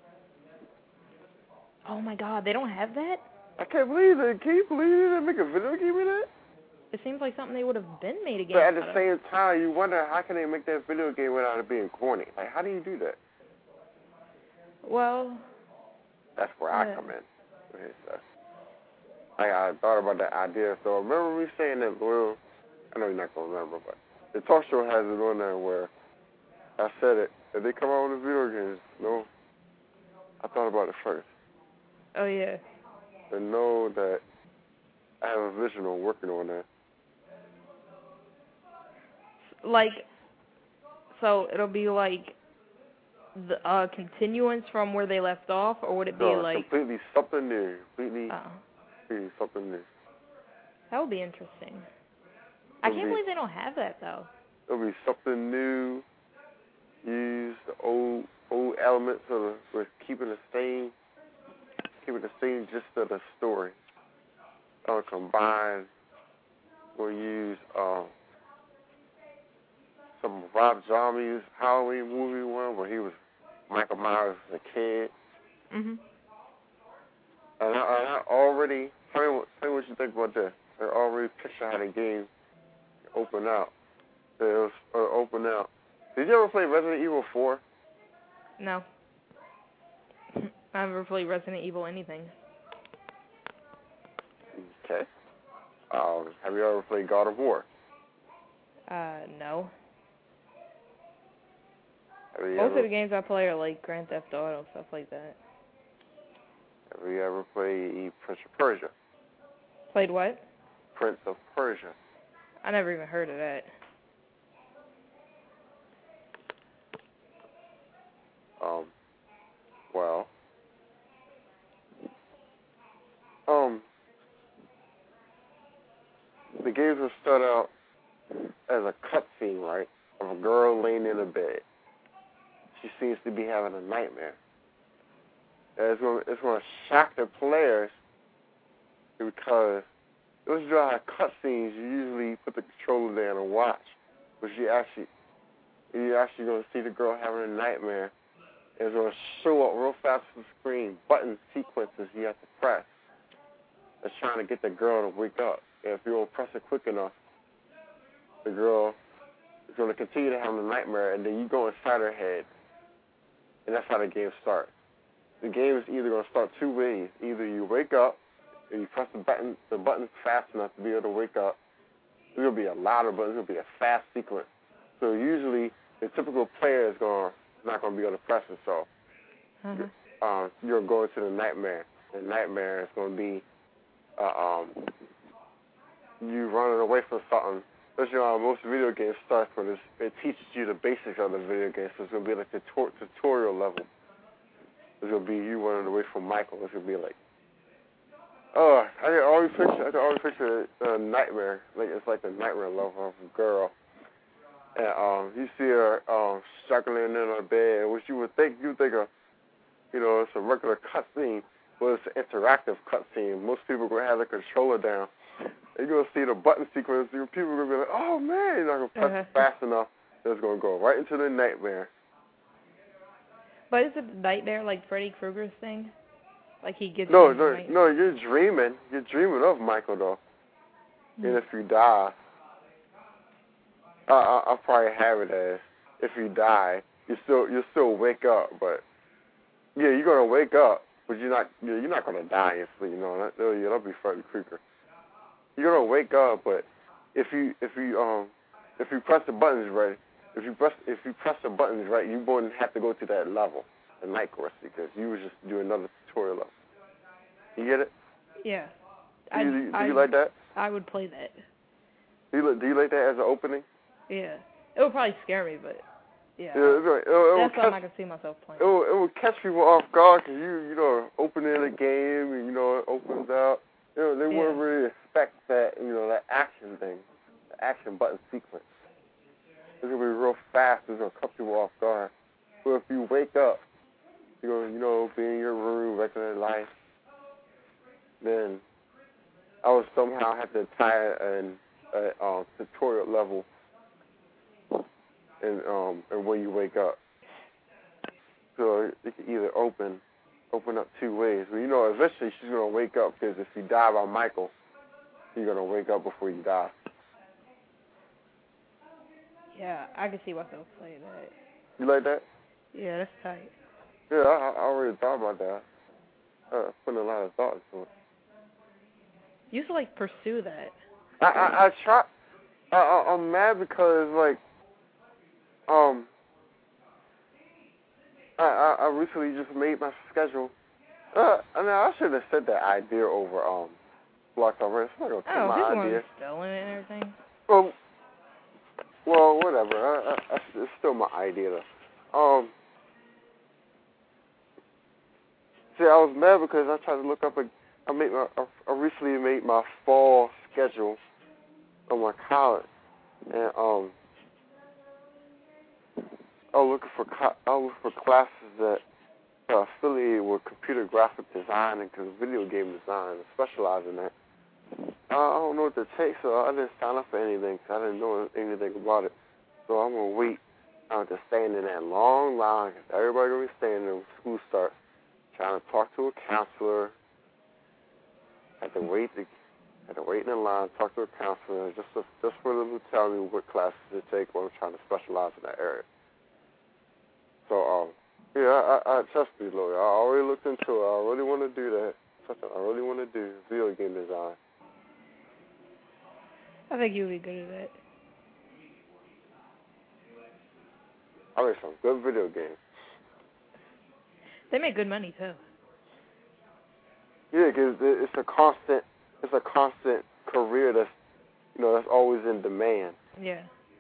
Oh my god, they don't have that? I can't believe it. Can you believe it? They make a video game of that? It seems like something they would have been made again. But at the same time, you wonder how can they make that video game without it being corny? Like, how do you do that? Well, that's where I come in with his stuff. Like, I thought about that idea. So remember me saying that, well, I know you're not going to remember, but the talk show has it on there where I said it. If they come out with video games, no, I thought about it first. Oh, yeah. To know that I have a vision on working on that. Like, so it'll be like the continuance from where they left off, or would it be like completely something new? Completely something new. That would be interesting. I can't believe they don't have that though. It'll be something new. Use the old elements with keeping the same gist of the story. Combine. We'll use some Rob Zombie's Halloween movie one where he was Michael Myers as a kid. Mhm. And I already tell me what you think about this. I already picture how the game open out. Open out. Did you ever play Resident Evil 4? No. I've never played Resident Evil anything. Okay. Have you ever played God of War? No. Most of the games I play are like Grand Theft Auto, stuff like that. Have you ever played Prince of Persia? Played what? Prince of Persia. I never even heard of that. Well, the games will start out as a cutscene, right, of a girl laying in a bed. She seems to be having a nightmare. And it's going to shock the players because those dry cutscenes, you usually put the controller down and watch, but you're actually going to see the girl having a nightmare. It's going to show up real fast on the screen, button sequences you have to press. It's trying to get the girl to wake up. And if you don't press it quick enough, the girl is going to continue to have a nightmare, and then you go inside her head. And that's how the game starts. The game is either going to start two ways. Either you wake up, and you press the button fast enough to be able to wake up. It's going to be a louder button. It's going to be a fast sequence. So usually, the typical player is not going to be able to press it. So you're going to the nightmare. The nightmare is going to be you running away from something. That's how most video games start, but it teaches you the basics of the video game. So it's gonna be like the tutorial level. It's gonna be you running away from Michael. It's gonna be like, oh, I can always picture a nightmare. Like it's like the nightmare level of a girl, and you see her struggling in her bed, and what you think of, it's a regular cutscene, but it's an interactive cutscene. Most people are gonna have the controller down. You're going to see the button sequence. People are going to be like, oh, man, you're not going to press it fast enough. It's going to go right into the nightmare. But is it the nightmare like Freddy Krueger's thing? Like he gets No, you're dreaming. You're dreaming of Michael, though. And if you die, I'll probably have it as, if you die, you still wake up. But, yeah, you're going to wake up, but you're not going to die instantly, That'll be Freddy Krueger. You're gonna wake up, but if you press the buttons right, if you press the buttons right, you wouldn't have to go to that level, the night course, because you was just doing another tutorial level. You get it? Yeah. Do you like that? I would play that. Do you like that as an opening? Yeah. It would probably scare me, but yeah. That's something I can see myself playing. It will catch people off guard because you opening a game and it opens out. They wouldn't really expect that, that action thing, the action button sequence. It's going to be real fast. It's going to cut people off guard. But if you wake up, you're going to, be in your room, regular life, then I would somehow have to tie a tutorial level and when you wake up. So it can either open up two ways. But eventually she's going to wake up because if you die by Michael, you're going to wake up before you die. Yeah, I can see myself playing that. You like that? Yeah, that's tight. Yeah, I already thought about that. I put a lot of thought into it. You used to, pursue that. I try. I'm mad because, I recently just made my schedule. I should have said that idea over Block already. It's not going to take my idea. Stealing it and everything. Well, whatever. It's still my idea, though. See, I was mad because I tried to look up. I recently made my fall schedule on my college, and I was looking for classes that are affiliated with computer graphic design and video game design, and specialize in that. I don't know what to take, so I didn't sign up for anything because I didn't know anything about it. So I'm going to wait to stand in that long line because everybody's going to be standing there when school starts, trying to talk to a counselor. I had to wait in the line, talk to a counselor, just for them to tell me what classes to take when I'm trying to specialize in that area. So, yeah, I trust me, Lloyd. I already looked into it. I really want to do that. Something I really want to do, video game design. I think you'll be good at that. I make some good video games. They make good money, too. Yeah, because it's a constant career that's always in demand. Yeah.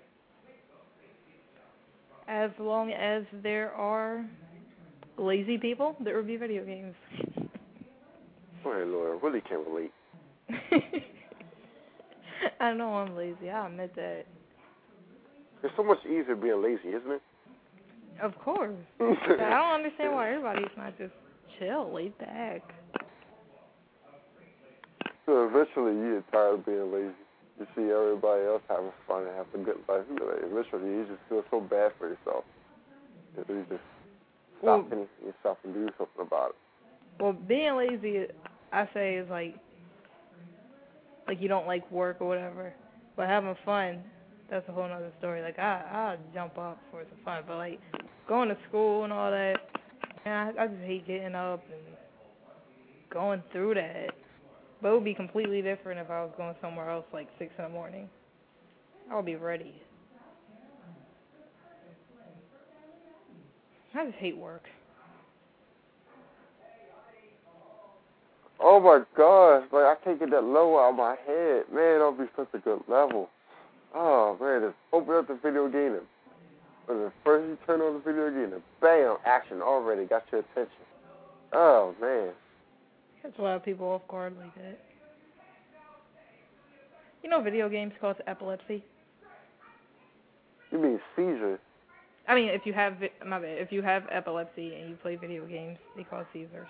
As long as there are lazy people that review video games. Wait, Lord, I really can't relate. I know I'm lazy. I admit that. It's so much easier being lazy, isn't it? Of course. I don't understand why everybody's not just chill, laid back. So eventually you get tired of being lazy. You see everybody else having fun and having a good life. Eventually you just feel so bad for yourself. You just stop yourself and do something about it. Well, being lazy, I say, is like you don't like work or whatever. But having fun, that's a whole other story. I'll jump up for some fun. But, going to school and all that, I just hate getting up and going through that. But it would be completely different if I was going somewhere else 6 in the morning. I would be ready. I just hate work. All my gosh, like I can't get that level out of my head. Man, that'll be such a good level. Oh man, just open up the video game and when the first you turn on the video game and bam, action already got your attention. Oh man. That's a lot of people off guard like that. You know, video games cause epilepsy. You mean seizures? I mean, if you have if you have epilepsy and you play video games, they cause seizures.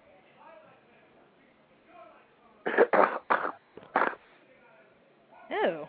Ew.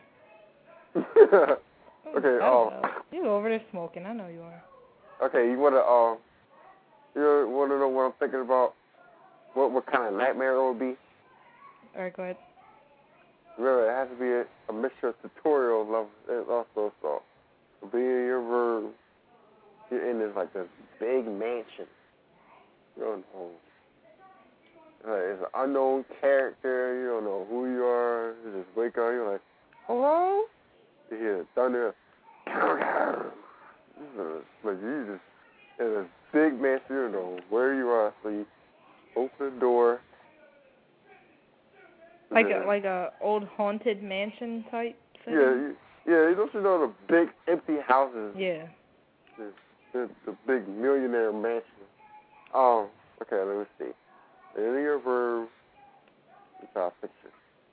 Okay. You over there smoking? I know you are. Okay. You wanna know what I'm thinking about? What kind of nightmare it would be? All right, go ahead. Remember, it has to be a mixture of tutorial levels and also so. Be in your room. You're in this like this big mansion. You don't know. It's an unknown character. You don't know who you are. You just wake up. You're like, hello? You hear thunder. Like you just in a big mansion. You don't know where you are. So you open the door. Like a old haunted mansion type thing? Yeah. You know the big empty houses. Yeah. The big millionaire mansion. Okay, let me see. In your room, you try a picture.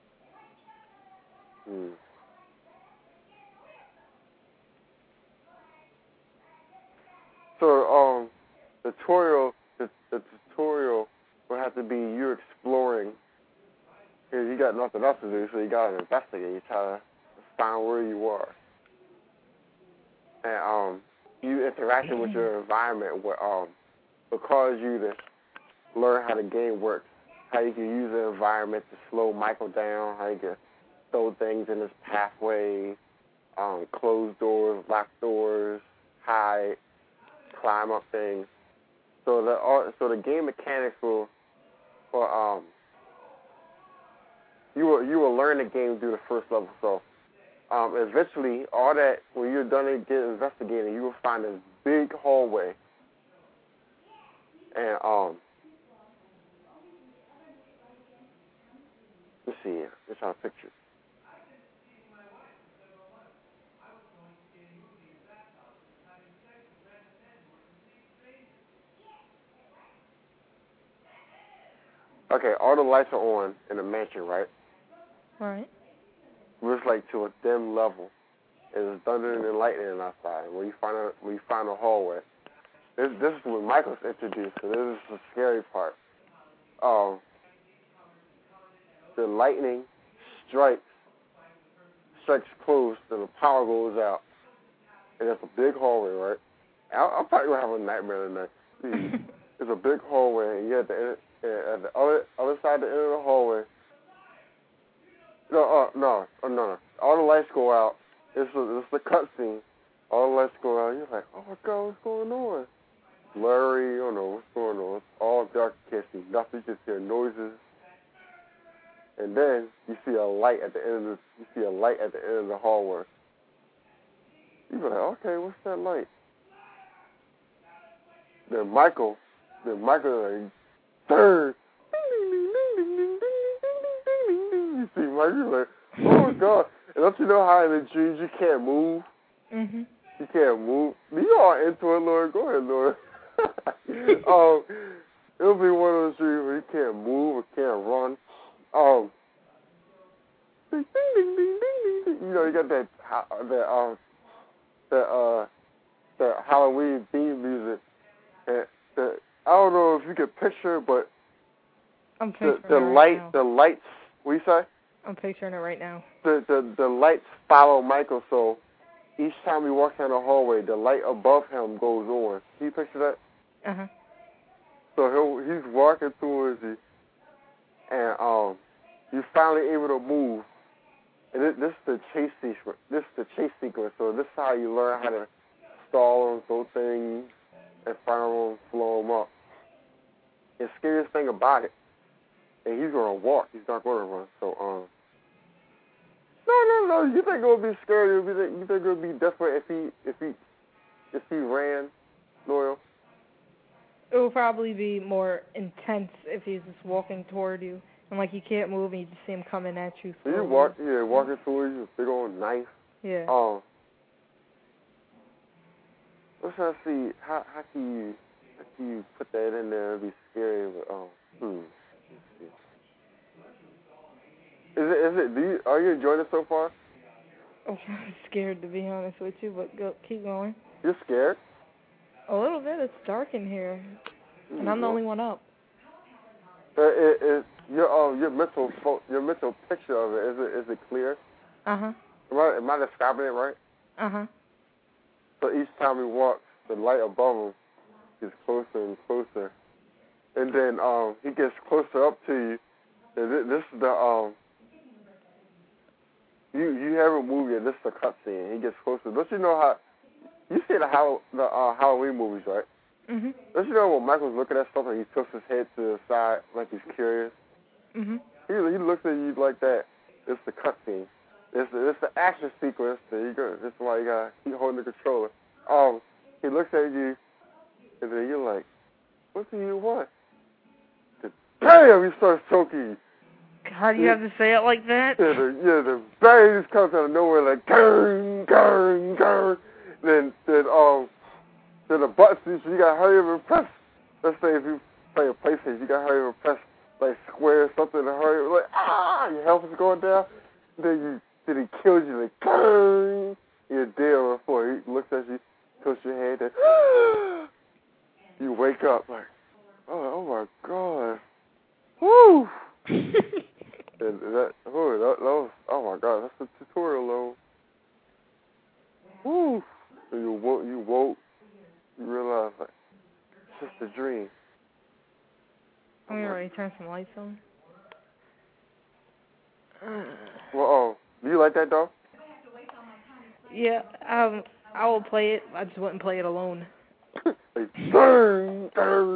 So, the tutorial will have to be you exploring. Because you got nothing else to do, so you got to investigate. You try to find where you are. And, you interacting with your environment will cause you to learn how the game works, how you can use the environment to slow Michael down, how you can throw things in his pathway, close doors, lock doors, hide, climb up things. So the game mechanics will you will learn the game through the first level. So eventually, all that when you're done investigating, you will find this big hallway, and let's see here. Let's try a picture. Okay, all the lights are on in the mansion, right? Right. We're just like to a dim level. There's thunder and lightning outside. When you find a hallway, this is when Michael's introduced. So this is the scary part. The lightning strikes close, and the power goes out, and it's a big hallway, right? I'm probably gonna have a nightmare tonight. It's a big hallway, and you're at the other side of the end of the hallway. No. All the lights go out. It's the cutscene. All the lights go out. You're like, oh my God, what's going on? Blurry, you don't know what's going on. It's all dark. You can't see nothing. You just hear noises. And then you see a light at the end of the hallway. You're like, okay, what's that light? Then Michael like, third. You see Michael, you're like, oh my God. And don't you know how in the dreams you can't move? Mm-hmm. You can't move. You are into it, Lord. Go ahead, Lord. It'll be one of those dreams where you can't move or can't run. Ding, ding, ding, ding, ding, ding. You know, you got that Halloween theme music. And I don't know if you can picture, but the lights. What do you say? I'm picturing it right now. The lights follow Michael, so each time he walks down the hallway, the light above him goes on. Can you picture that? Uh-huh. So he's walking towards you, and you're finally able to move. And this is the chase sequence. So this is how you learn how to stall them, throw things, and finally blow them up. The scariest thing about it, and he's gonna walk. He's not gonna run. So no. You think it would be scary? You think it would be different if he ran, Loyal? It will probably be more intense if he's just walking toward you. And like you can't move, and you just see him coming at you. You walking towards you, big old knife. Yeah. Let's try to see how can you put that in there and be scary, but Are you enjoying it so far? I'm scared, to be honest with you, but keep going. You're scared? A little bit. It's dark in here, and I'm the only one up. Your mental picture of it, is it clear? Uh-huh. Am I describing it right? Uh-huh. So each time he walks, the light above him gets closer and closer, and then he gets closer up to you. And this is the you haven't moved yet. This is the cutscene. He gets closer. Don't you know how? You see the Halloween movies, right? Mhm. Don't you know when Michael's looking at something, he tilts his head to the side like he's curious? Mhm. He looks at you like that. It's the cutscene. It's the action sequence. There you go. That's why you gotta keep holding the controller. He looks at you, and then you're like, "What do you want?" Bam! He starts choking you. How do you have to say it like that? The bang just comes out of nowhere, like gang, gang, gang. Then the buttons, you gotta hurry up and press. Let's say if you play a PlayStation, you gotta hurry up and press like square something to hurry up, like your health is going down. Then he kills you, like gang. You're dead before he looks at you, tilts your head, then you wake up like, oh my god, woo. And that was, oh my god, that's the tutorial though. Woo! And you woke, you realize like it's just a dream. I'm gonna already turn some lights on. Well, do you like that though? Yeah, I will play it. I just wouldn't play it alone. Like turn.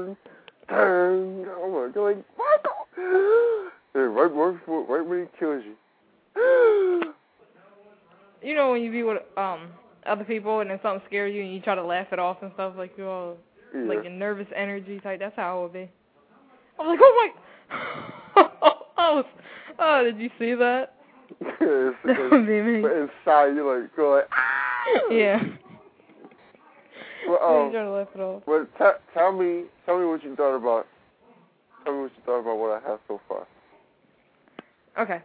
Oh my god, like Michael. And right when he kills you. You know when you be with other people and then something scares you and you try to laugh it off and stuff, like you're all like a nervous energy type. That's how I would be. I was like, oh my. Oh, did you see that? That would be me. But inside you like go like ah. Yeah. Well, you try to laugh it off. Well, tell me what you thought about. Tell me what you thought about what I have so far. Okay.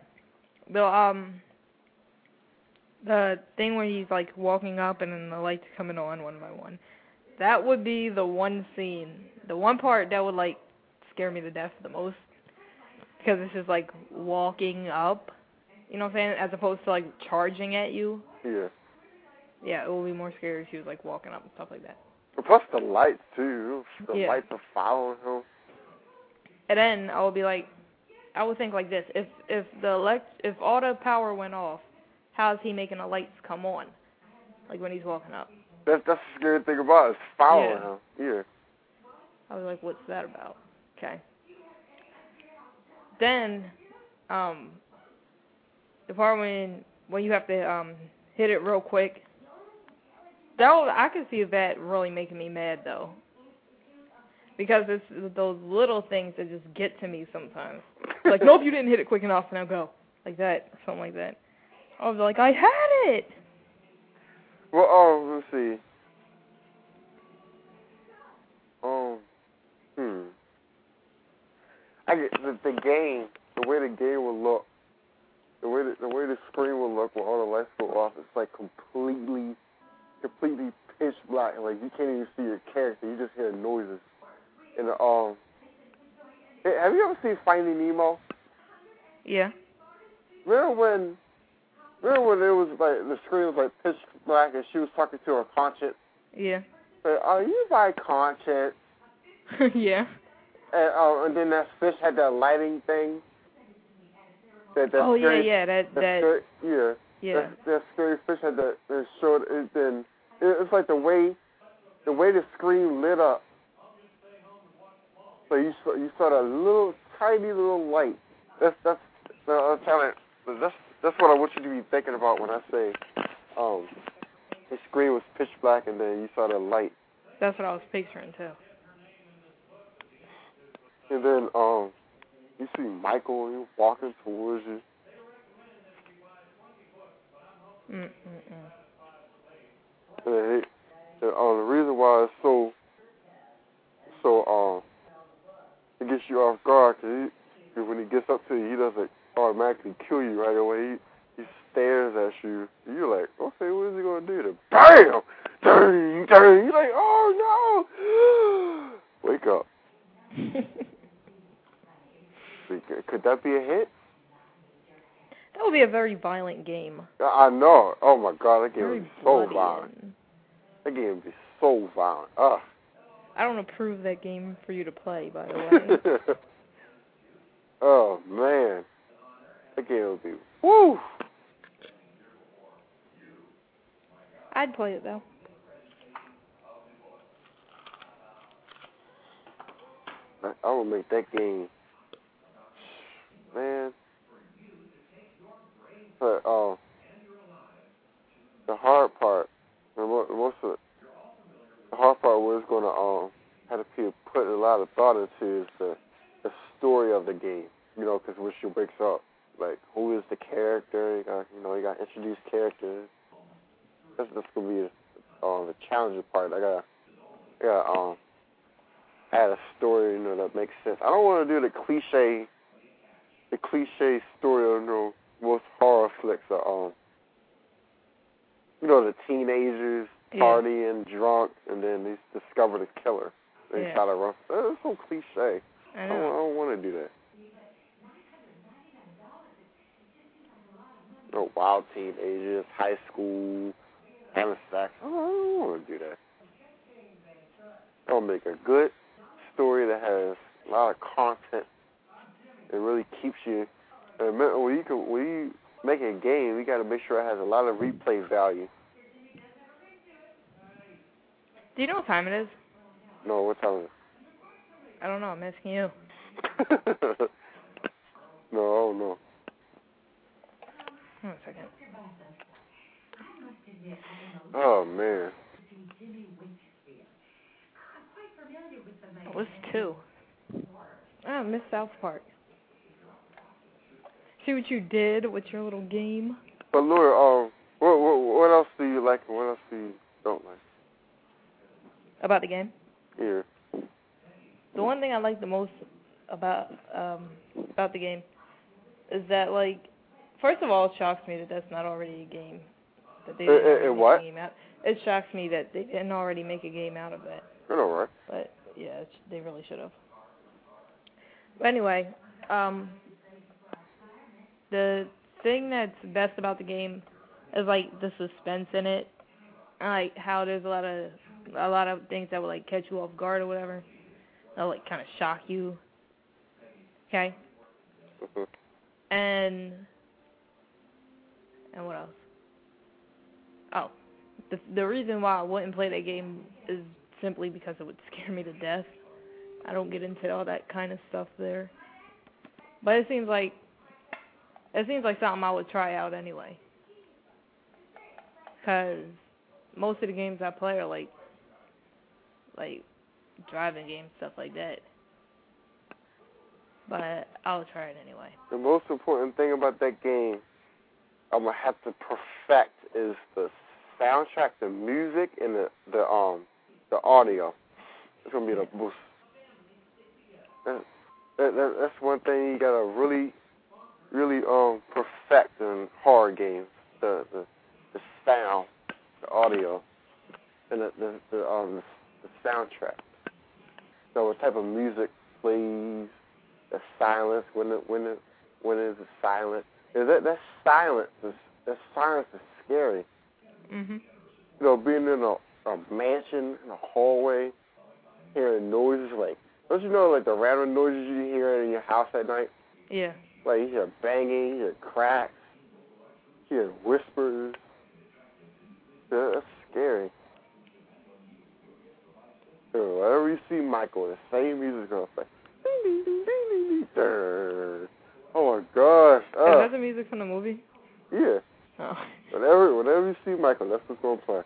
The thing where he's like walking up and then the lights coming on one by one. That would be the one scene, the one part that would like scare me to death the most, because it's just like walking up. You know what I'm saying? As opposed to like charging at you. Yeah. Yeah, it would be more scary if he was like walking up and stuff like that. Plus the lights too. The lights are following him. And then I would think like this: if all the power went off, how is he making the lights come on? Like when he's walking up. That's the scary thing about it. It's following him. Yeah. I was like, what's that about? Okay. Then, the part when you have to hit it real quick. I could see that really making me mad though. Because it's those little things that just get to me sometimes. Like, nope, you didn't hit it quick enough, now go. Like that, something like that. I was like, I had it! Well, let's see. I get the game, the way the game will look, the way the screen will look when all the lights go off, it's like completely pitch black. Like you can't even see your character, you just hear noises. And have you ever seen Finding Nemo? Yeah. Remember when it was like the screen was like pitch black and she was talking to her conscience? Yeah. Like, are you my conscience? Yeah. And then that fish had that lighting thing. That scary, That scary fish had that short. Then it's like the way the screen lit up. So you saw that little tiny little light. That's what I want you to be thinking about when I say the screen was pitch black and then you saw the light. That's what I was picturing too. And then you see Michael and he's walking towards you. And the reason why it's so it gets you off guard, because when he gets up to you, he doesn't automatically kill you right away. He stares at you. And you're like, okay, what is he going to do? BAM! Dang, dang. You're like, oh, no! Wake up. Could that be a hit? That would be a very violent game. I know. Oh, my God. That game would be so bloody. violent. That game would be so violent. Ugh. I don't approve that game for you to play, by the way. Oh, man. That game would be, woo! I'd play it, though. I would make that game, man. But the hard part, the hard part was going to have to put a lot of thought into is the story of the game. You know, because when she wakes up, like, who is the character? You got to introduce characters. That's gonna be the challenging part. I gotta add a story, that makes sense. I don't want to do the cliche story of most horror flicks are, the teenagers partying, drunk, and then they discover the killer. They try to run. That's so cliche. I know. I don't want to do that. Wild teenagers, high school, having sex. I don't want to do that. I want to make a good story that has a lot of content and really keeps you. And when you make a game, you got to make sure it has a lot of replay value. Do you know what time it is? No, what time is it? I don't know. I'm asking you. No, I don't know. Hold on a second. Oh, man. Oh, it's 2. I missed South Park. See what you did with your little game? But, Laura, what else do you like and what else do you don't like? About the game? Yeah. The one thing I like the most about the game is that, like, first of all, it shocks me that that's not already a game. That they didn't already make a game out. It shocks me that they didn't already make a game out of it. I know, right? But yeah, they really should have. But anyway, the thing that's best about the game is like the suspense in it. I like how there's a lot of things that will like catch you off guard or whatever. They'll like kind of shock you. Okay. And what else? Oh, the reason why I wouldn't play that game is simply because it would scare me to death. I don't get into all that kind of stuff there. But it seems like something I would try out anyway. Because most of the games I play are like driving games, stuff like that. But I'll try it anyway. The most important thing about that game I'm going to have to perfect is the soundtrack, the music, and the audio. It's going to be the boost. That's one thing you got to really perfect in horror games. The sound, the audio, and the soundtrack. So what type of music plays, the silence when is it silent? That silence is scary. Mhm. Being in a mansion in a hallway, hearing noises like, don't you know, like the random noises you hear in your house at night? Yeah. Like you hear banging, you hear cracks, you hear whispers. Yeah, that's scary. Whenever you see Michael, the same music's gonna play. Ding, ding, ding, ding, ding, ding. Oh my gosh! Is that the music from the movie? Yeah. Oh. Whenever you see Michael, that's what's gonna play.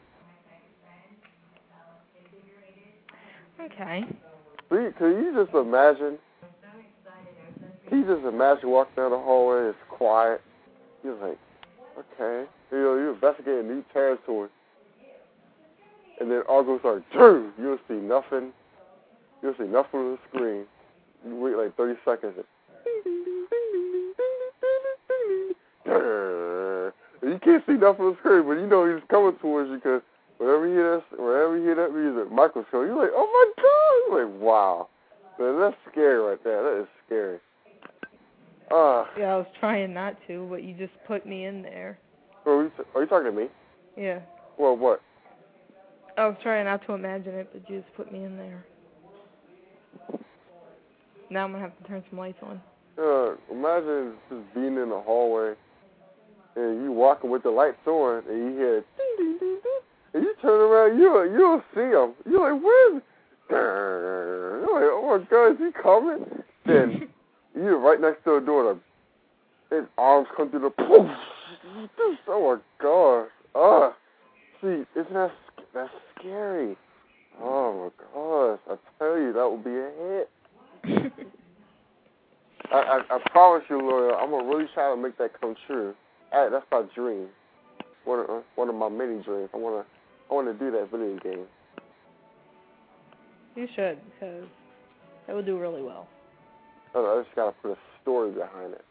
Okay. Can you just imagine? Can you just imagine walking down the hallway, it's quiet. You're like, okay. You know, you're investigating new territory. And then all goes like, turn. You'll see nothing. You'll see nothing on the screen. You wait like 30 seconds. And you can't see nothing on the screen, but you know he's coming towards you because whenever you hear that music, microscope, you're like, oh my God! You're like, wow. Man, that's scary right there. That is scary. Yeah, I was trying not to, but you just put me in there. Are you talking to me? Yeah. Well, what? I was trying not to imagine it, but you just put me in there. Now I'm going to have to turn some lights on. Imagine just being in the hallway and you walking with the lights on and you hear ding, ding, ding, ding, and you turn around, you don't see him. You're like, where's... You're like, oh my God, is he coming? Then you're right next to the door, his arms come through the... Poof! Oh my gosh. See, isn't that's scary? Oh my gosh, I tell you, that would be a hit. I promise you, Laura, I'm gonna really try to make that come true. That's my dream. One of my many dreams. I wanna do that video game. You should, because that would do really well. I just gotta put a story behind it.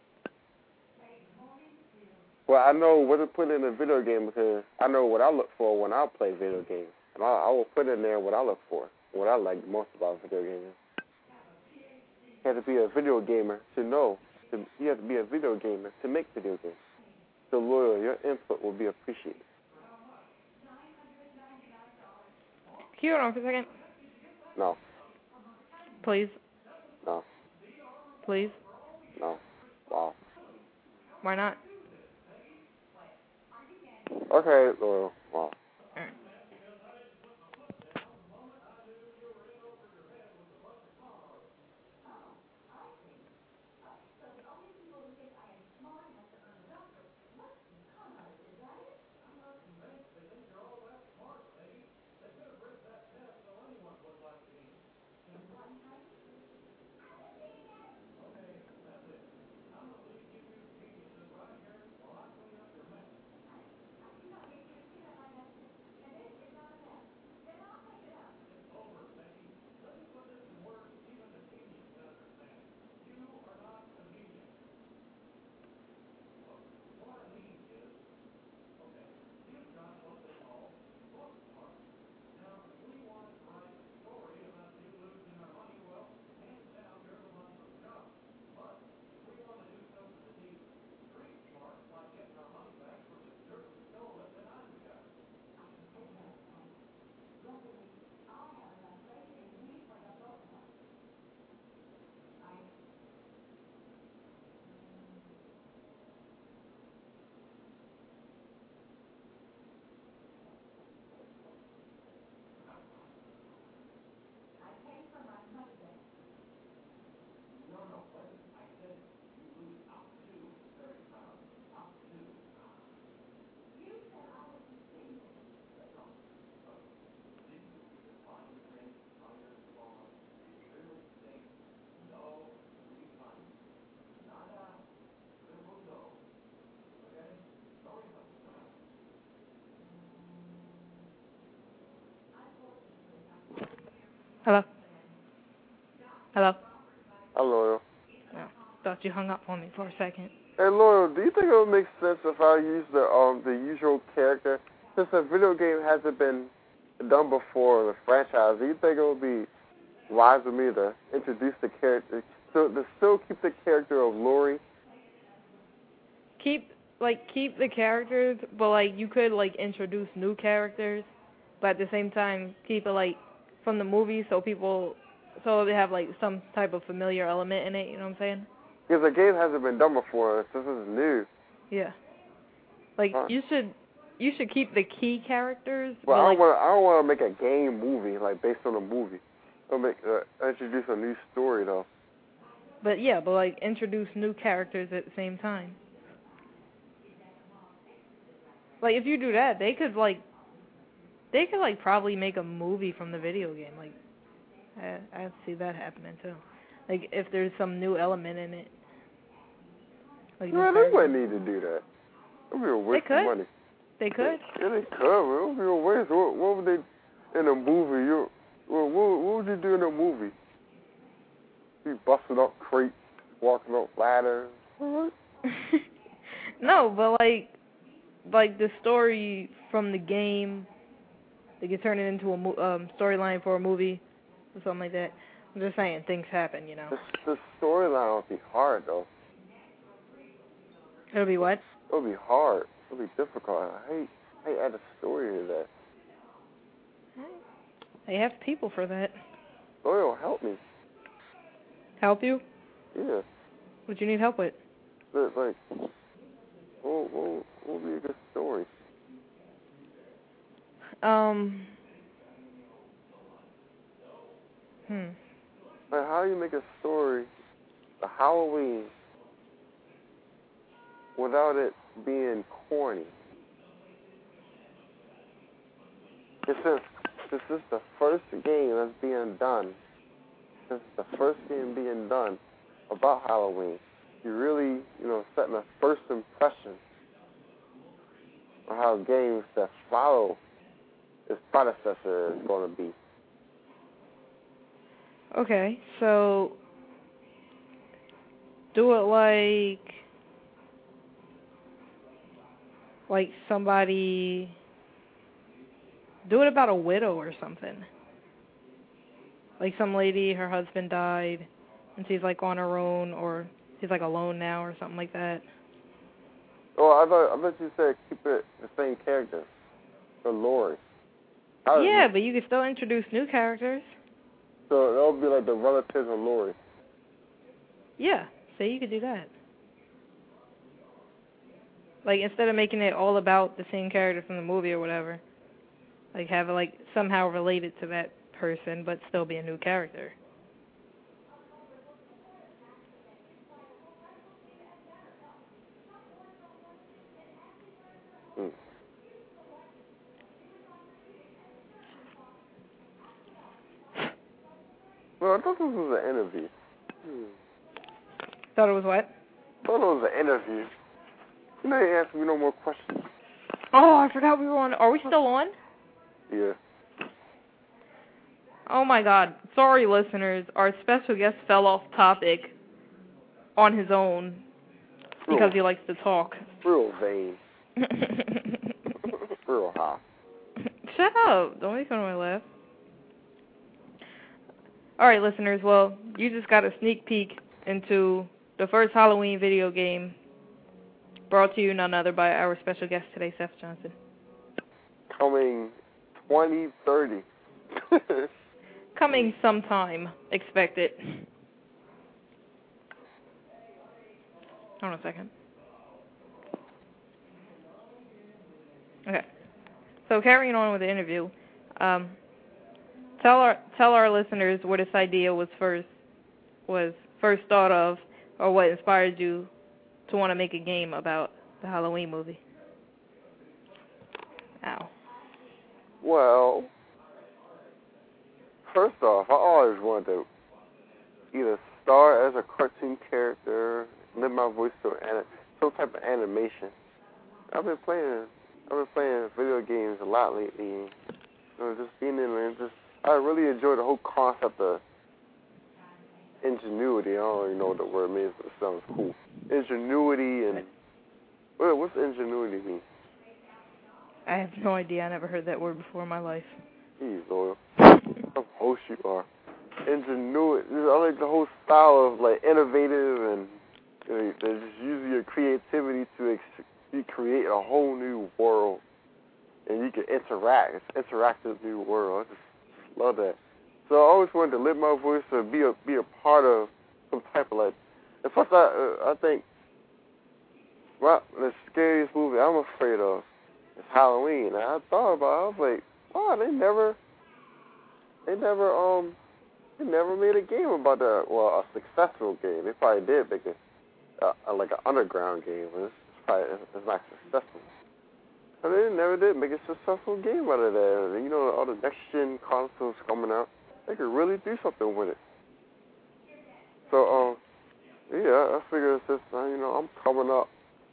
Well, I know what to put in a video game because I know what I look for when I play video games. And I will put in there what I look for, what I like most about video games. You have to be a video gamer to know. You have to be a video gamer to make video games. So, Loyal, your input will be appreciated. Can you hold on for a second? No. Please? No. Please? No. Wow. Why not? Okay, Loyal. Wow. All right. Hello? Hello? Loyal. No. Thought you hung up on me for a second. Hey, Loyal, do you think it would make sense if I use the usual character? Since a video game hasn't been done before in the franchise, do you think it would be wise of me to introduce the character, to still keep the character of Lori? Keep the characters, but, you could, introduce new characters, but at the same time, keep it, from the movie so they have, some type of familiar element in it, you know what I'm saying? Because the game hasn't been done before, so this is new. Yeah. You should keep the key characters. Well, I don't want to make a game movie, based on a movie. I'll introduce a new story, though. But, introduce new characters at the same time. If you do that, they could probably make a movie from the video game. I see that happening, too. Like, if there's some new element in it. Like Yeah, they wouldn't need to do that. It would be a waste of money. They could. Yeah, they could. It would be a waste. What would they, in a movie, what would you do in a movie? Be busting up crates, walking up ladders. No, but like the story from the game, they could turn it into a storyline for a movie or something like that. I'm just saying, things happen, you know. The storyline would be hard, though. It'll be what? It'll be hard. It'll be difficult. I hate add a story to that. They have people for that. Story will help me. Help you? Yeah. What you need help with? Like, what would be a good story? Like, how do you make a story, a Halloween, without it being corny? This is the first game that's being done. This is the first game being done about Halloween. You're really, setting a first impression of how games that follow its predecessor is going to be. Okay, so do it like somebody, do it about a widow or something. Like some lady, her husband died, and she's like on her own, or she's like alone now, or something like that. Well, I thought you said keep it the same character, the Lori. Yeah, but you could still introduce new characters. So that would be like the relatives of Lori. Yeah, so you could do that. Like, instead of making it all about the same character from the movie or whatever, like, have it, like, somehow related to that person, but still be a new character. Well, I thought this was an interview. Thought it was what? I thought it was an interview. You know, you asked me no more questions. Oh, I forgot we were on. Are we still on? Yeah. Oh, my God. Sorry, listeners. Our special guest fell off topic on his own because he likes to talk. Real vain. Real high. Shut up. Don't make fun of my laugh. All right, listeners. Well, you just got a sneak peek into the first Halloween video game brought to you none other by our special guest today, Seth Johnson. Coming 2030. Coming sometime. Expect it. Hold on a second. Okay. So carrying on with the interview, tell our listeners where this idea was first thought of, or what inspired you to want to make a game about the Halloween movie. Ow. Well, first off, I always wanted to either star as a cartoon character, lend my voice to some type of animation. I've been playing video games a lot lately. Just being in there, I really enjoy the whole concept of ingenuity. I don't really know what the word means, but it sounds cool. Ingenuity and what's ingenuity mean? I have no idea. I never heard that word before in my life. Jeez, Doyle. How host you are. Ingenuity. I like the whole style of like innovative and just using your creativity to create a whole new world, and you can interact. It's an interactive new world. I just love that. So I always wanted to lend my voice to be a part of some type of like. And plus, I think the scariest movie I'm afraid of is Halloween. And I thought about it. I was like, wow, they never made a game about that. Well, a successful game. They probably did make like an underground game. It's not successful. But they never did make a successful game out of that. And, all the next gen consoles coming out, they could really do something with it. So, yeah, I figure it's just, I'm coming up.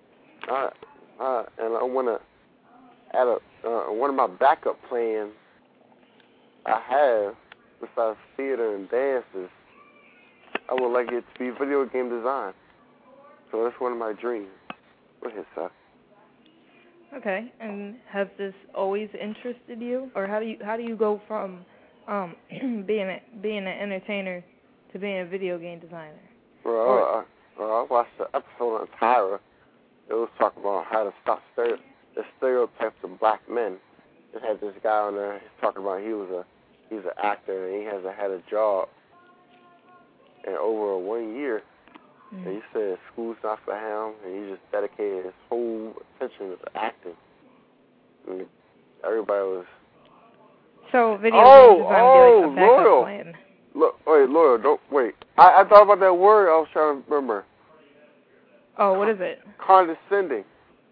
And I want to add one of my backup plans I have, besides theater and dances, I would like it to be video game design. So that's one of my dreams. Go ahead, sir. Okay, and has this always interested you, or how do you go from being an entertainer to being a video game designer? Well, I watched the episode on Tyra. It was talking about how to stop the stereotypes of black men. It had this guy on there talking about he's an actor and he hasn't had a job in over 1 year. And he said school's not for him, and he just dedicated his whole attention to acting. And everybody was... So video game design would be like a backup Loyal. plan. Wait, Loyal, don't wait. I thought about that word. I was trying to remember. Oh, what is it? Condescending.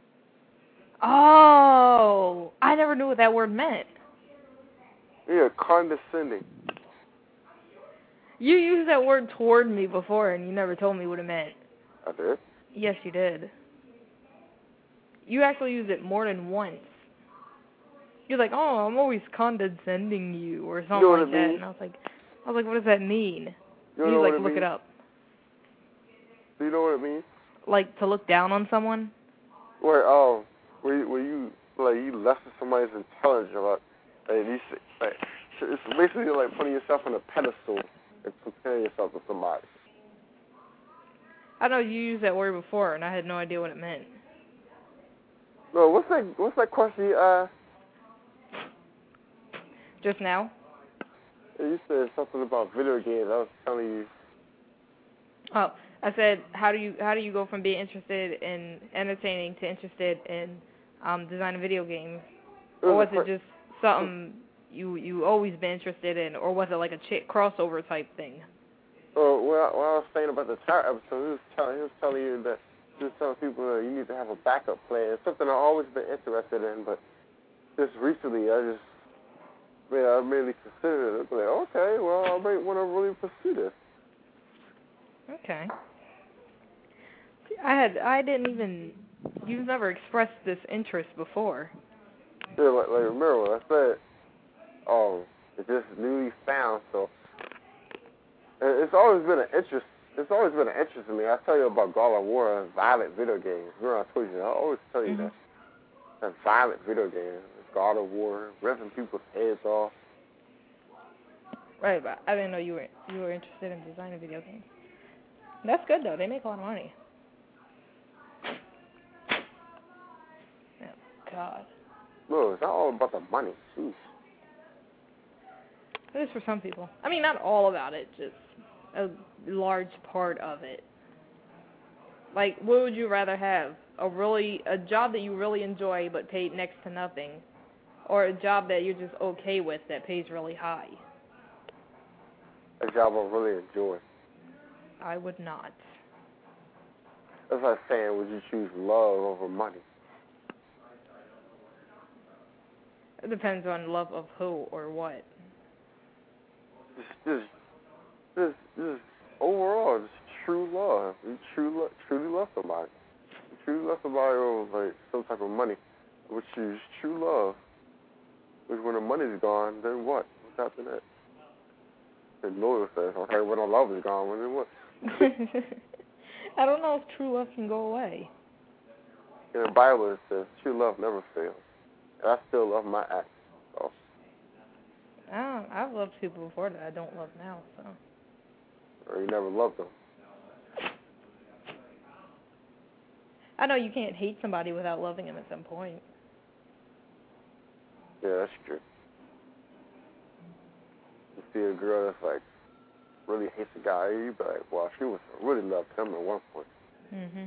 Oh, I never knew what that word meant. Yeah, condescending. You used that word toward me before, and you never told me what it meant. I did? Yes, you did. You actually used it more than once. You're like, oh, I'm always condescending you, or something like that. And I was like, what does that mean? You like look it up. Do you know what it means? Like to look down on someone? Where you lessen somebody's intelligence, it's basically like putting yourself on a pedestal and comparing yourself to somebody. I know you used that word before, and I had no idea what it meant. No, what's that question you asked? Just now? Yeah, you said something about video games. I was telling you. Oh, I said, how do you go from being interested in entertaining to interested in designing video games? Or was it just something you always been interested in, or was it like a chick crossover type thing? Oh, well, what I was saying about the Tower episode, he was telling people that you need to have a backup plan. It's something I've always been interested in, but just recently I mainly considered it. Like, okay, well, I might want to really pursue this. Okay. You've never expressed this interest before. Yeah, like remember when I said, it's just newly found, so it's always been an interest. It's always been an interest in me. I tell you about God of War and violent video games. Remember I told you that? I always tell you that violent video games, God of War, ripping people's heads off. Right, but I didn't know you were interested in designing video games. That's good though. They make a lot of money. Oh, God. No, it's not all about the money. Jeez. It is for some people. I mean, not all about it, just a large part of it. Like, what would you rather have? A job that you really enjoy but paid next to nothing, or a job that you're just okay with that pays really high? A job I really enjoy. I would not. That's like saying, would you choose love over money? It depends on love of who or what. Just overall, just true love. You truly love somebody. You truly love somebody over like some type of money. Would choose true love. Because when the money's gone, then what? What's after that? And Loyal says, okay, when the love is gone, then what? I don't know if true love can go away. In the Bible, it says, true love never fails. And I still love my ex. So. I've loved people before that I don't love now, so. Or you never loved them. I know you can't hate somebody without loving them at some point. Yeah, that's true. You see a girl that's like, really hates a guy, you be like, well, she was really loved him at one point. Mhm.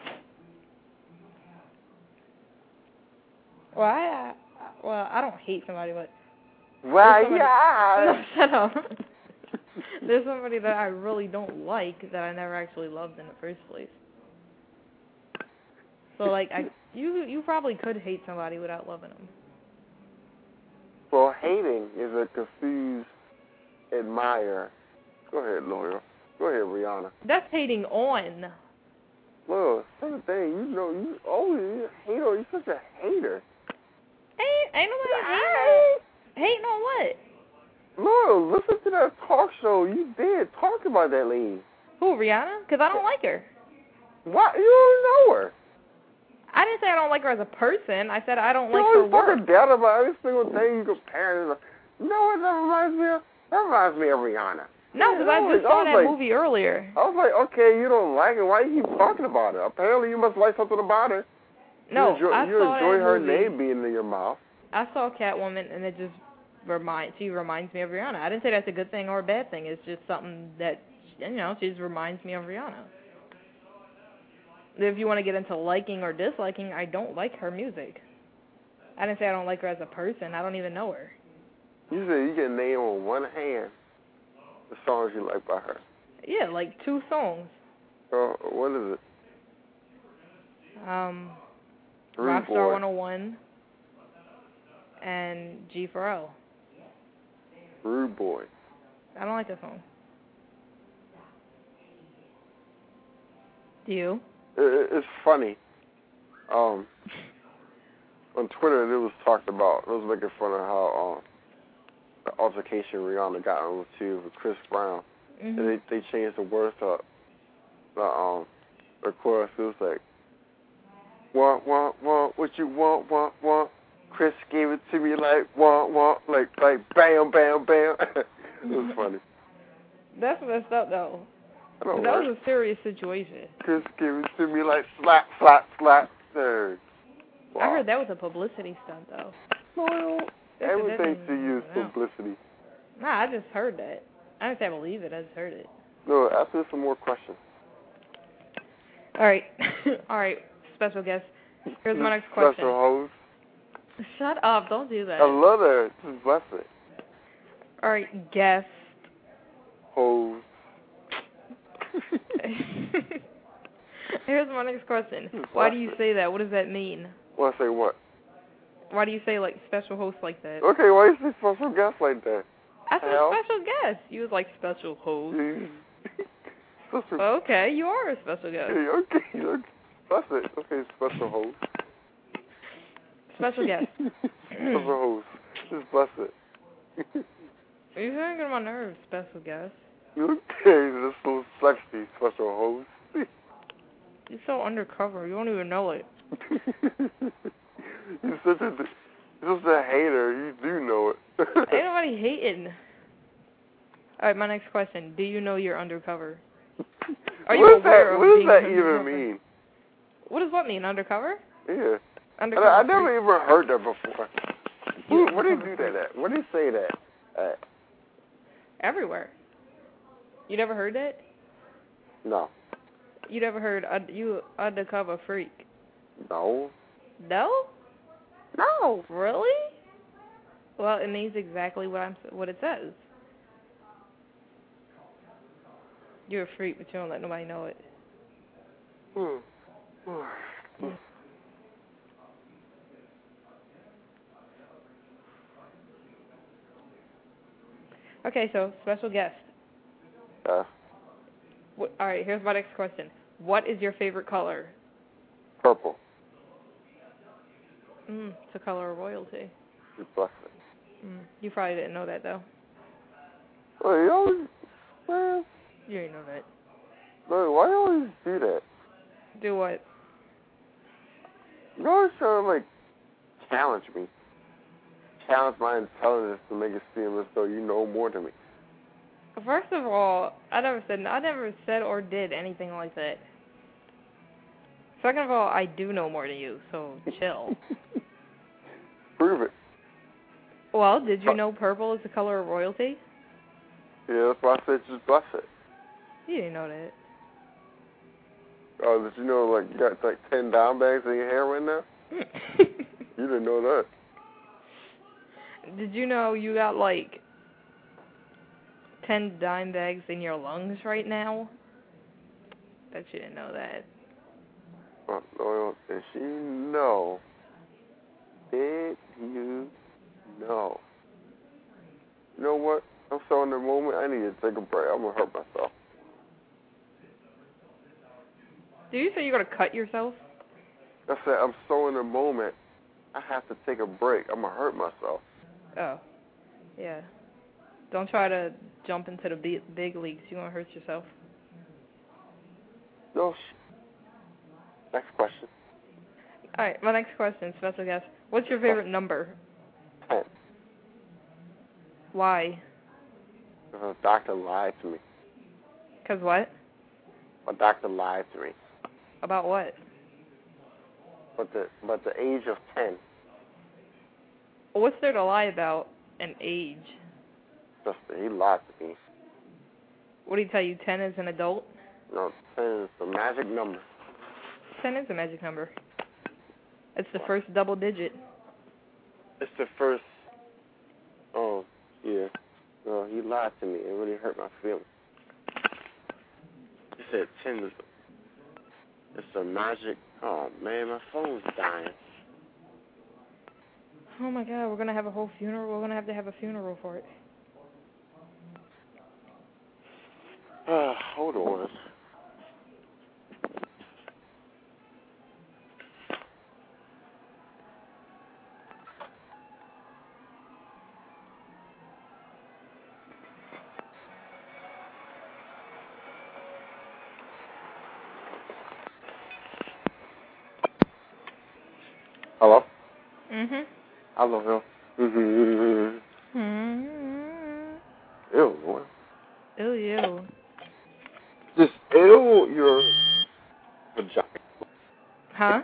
Well, I don't hate somebody, but Well, yeah. Shut up. There's somebody that I really don't like that I never actually loved in the first place. So like, you probably could hate somebody without loving them. Well, hating is a confused admire. Go ahead, Loyal. Go ahead, Rihanna. That's hating on. Look, that's the thing. You know, you always a hater. You're such a hater. Ain't nobody hating on what? Look, listen to that talk show. You did talk about that lady. Who, Rihanna? Because I don't like her. What? You don't know her. I didn't say I don't like her as a person. I said I don't like you her always work. talking down about every single thing you compare. You know what that reminds me of? That reminds me of Rihanna. No, because I just saw that movie earlier. I was like, okay, you don't like her. Why do you keep talking about her? Apparently you must like something about her. No, I saw you enjoy her movie. name being in your mouth. I saw Catwoman, and it just she reminds me of Rihanna. I didn't say that's a good thing or a bad thing. It's just something that, you know, she just reminds me of Rihanna. If you want to get into liking or disliking, I don't like her music. I didn't say I don't like her as a person. I don't even know her. You said you can name on one hand the songs you like by her. Yeah, like 2 songs. What is it? Rockstar 101 and G4L. Rude Boy. I don't like that song. Do you? It's funny. On Twitter, it was talked about. It was making fun of how the altercation Rihanna got on with Chris Brown. Mm-hmm. And they changed the words up. The chorus, it was like, want, what you want. Chris gave it to me like, want, like bam, bam, bam. It was funny. That's messed up, though. I don't That was a serious situation. Chris gave it to me like slap, slap, slap. Wow. I heard that was a publicity stunt, though. Well, everything to you is publicity. Nah, I just heard that. I didn't say I believe it. I just heard it. No, ask me some more questions. All right. All right, special guest. Here's my next question. Special host. Shut up. Don't do that. I love that. Just bless it. All right, guest. Host. Here's my next question. Why do you say that? What does that mean? Well, I say what? Why do you say, like, special host like that? Okay, why you say special guest like that? I said special guest. You was like special host. Okay, you are a special guest. Okay. That's it. Okay, special host. Special guest. Special host. Just bless it. You're getting on my nerves, special guest. Okay, this little sexy special host. You're so undercover. You don't even know it. You're such a hater. You do know it. Ain't nobody hating. All right, my next question. Do you know you're undercover? Are you aware of being undercover? What does that even mean? What does what mean, undercover? Yeah. Undercover. I never even heard that before. Where do you do that at? Where do you say that at? Everywhere. You never heard that? No. You never heard you undercover freak? No. No? No. Really? Well, it means exactly what it says. You're a freak, but you don't let nobody know it. Okay, so special guest. Yeah. All right, here's my next question. What is your favorite color? Purple. It's a color of royalty. You bless it. You probably didn't know that, though. Well, you always, man. You didn't know that. Look, why you always do that? Do what? You always try to, like, challenge me. Challenge my intelligence to make it seem as though you know more than me. First of all, I never said or did anything like that. Second of all, I do know more than you, so chill. Prove it. Well, did you know purple is the color of royalty? Yeah, that's why I said just bless it. You didn't know that. Oh, did you know, like, you got, like, 10 dime bags in your hair right now? You didn't know that. Did you know you got, like, 10 dime bags in your lungs right now? Bet you didn't know that. Oh, did she know? Did you know? You know what? I'm so in the moment, I need to take a break. I'm going to hurt myself. Did you say you're gonna cut yourself? I said I'm so in the moment. I have to take a break. I'm gonna hurt myself. Oh, yeah. Don't try to jump into the big leagues. You're gonna hurt yourself. No. Next question. All right, my next question, special guest. What's your favorite number? 10. Why? The doctor lied to me. 'Cause what? My doctor lied to me. About what? But the age of 10. What's there to lie about an age? Just he lied to me. What did he tell you? 10 is an adult? No, 10 is the magic number. 10 is a magic number. It's the first double digit. It's the first. Oh, yeah. No, he lied to me. It really hurt my feelings. He said 10 is. It's a magic. Oh man, my phone's dying. Oh my God, we're gonna have a whole funeral. We're gonna have a funeral for it. Hold on. Hello? Mhm. I love him. Mhm. Ew, boy. Ew, ew. Just ew your vagina. Huh?